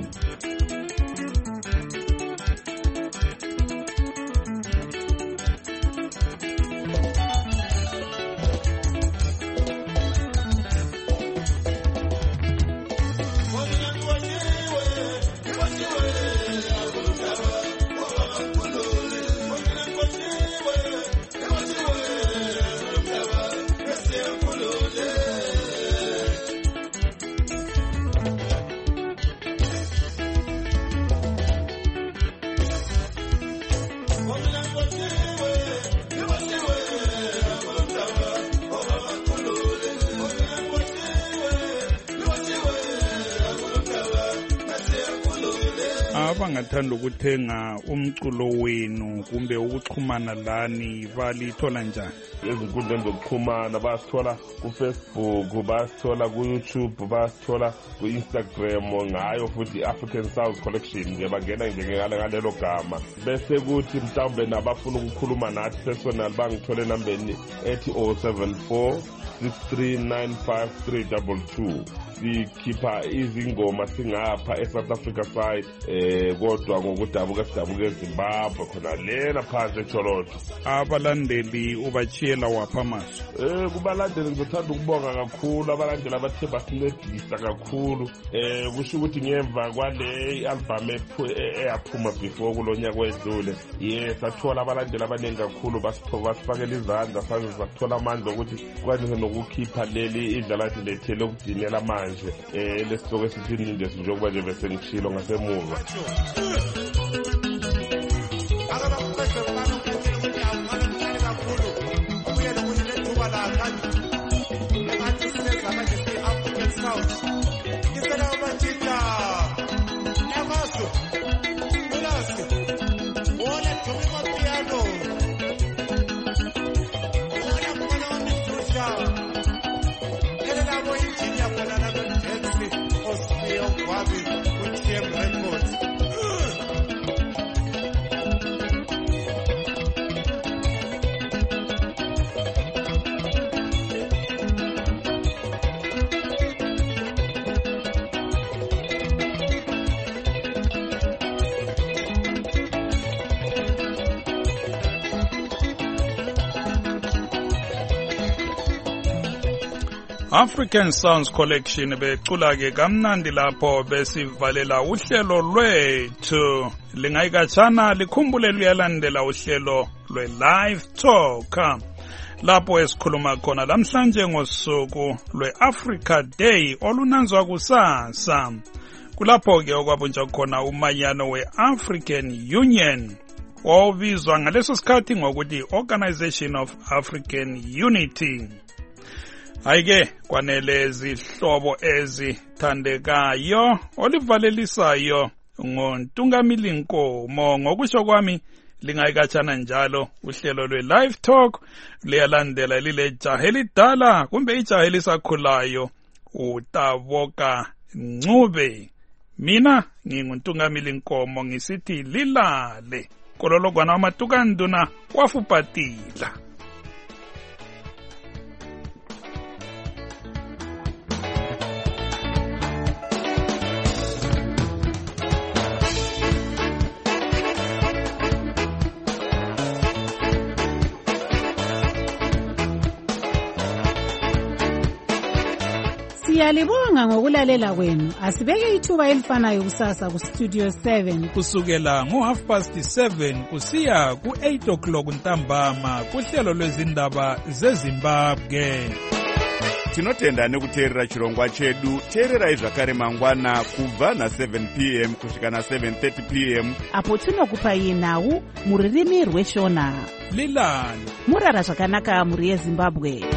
Abangathanda ukuthenga umculo wenu kumbe ukuxhumana lani balithola njani? Ezinkundleni zokuxhumana basithola ku Facebook, basithola ku YouTube, basithola ku Instagram, ngayo futhi African Sounds Collection nje bangena nje ngalelo gama. Bese kuthi mhlawumbe nabafuna ukukhuluma nathi personal bangithole nambeni ethi zero seven four six three nine five three two two. Sikhipha izingoma singapha eSouth Africa side eh kodwa ngokudabuka sidabuka eZimbabwe khona lena phansi eCholoto. Abalandeli ubachiyela wapha maso? Eh kubalandeli ngithanda ukubonga kakhulu abalandeli abathe basincedisa kakhulu. Eh kusho ukuthi ngemva kwale album eyaphuma before kulonyaka wedlule yes athola abalandeli abaningi kakhulu basifakela izandla saze sathola amandla ukuthi kwanele nokukhipha leli idlalathi lethele ukudinela manje eh lesitoko esithini nje njengoba nje bese ngishilo ngasemuva. African Sounds Collection becula ke kamnandi lapho besivalela uhlelo lwethu lingayikatshana likhumbule luyalandela uhlelo lwe live talk lapho esikhuluma khona namhlanje ngosuku lwe Africa Day olunanzwa kusasa. Kulapho ke okwabunjwa khona umanyano we African Union obizwa ngaleso sikhathi ngokuthi Organization of African Unity. Ayike kwanele zihlobo ezithandekayo olivalelisayo ngontungamili Nkomo ngokusho kwami lingayikatshana njalo uhlelo lwe live talk liyalandela lile jaha elidala kumbe ijaha elisakhulayo uTaboka Ncube mina nginguntungamili Nkomo ngisithi lilale kolologwana wamatukanduna wafupatila. Siyalibonga ngokulalela kwenu. Asibeke ithuba elifanayo kusasa ku Studio seven kusukela ngo half past seven kusiya ku eight o'clock ntambama kuhlelo lwezindaba zeZimbabwe. Tinotenda nekuteerera chirongwa chedu. Teererai zvakare mangwana kubva na seven p m kusvika na seven thirty p m apo tinokupai nhau muririmi rweshona. Lilani murara zvakanaka muri yeZimbabwe.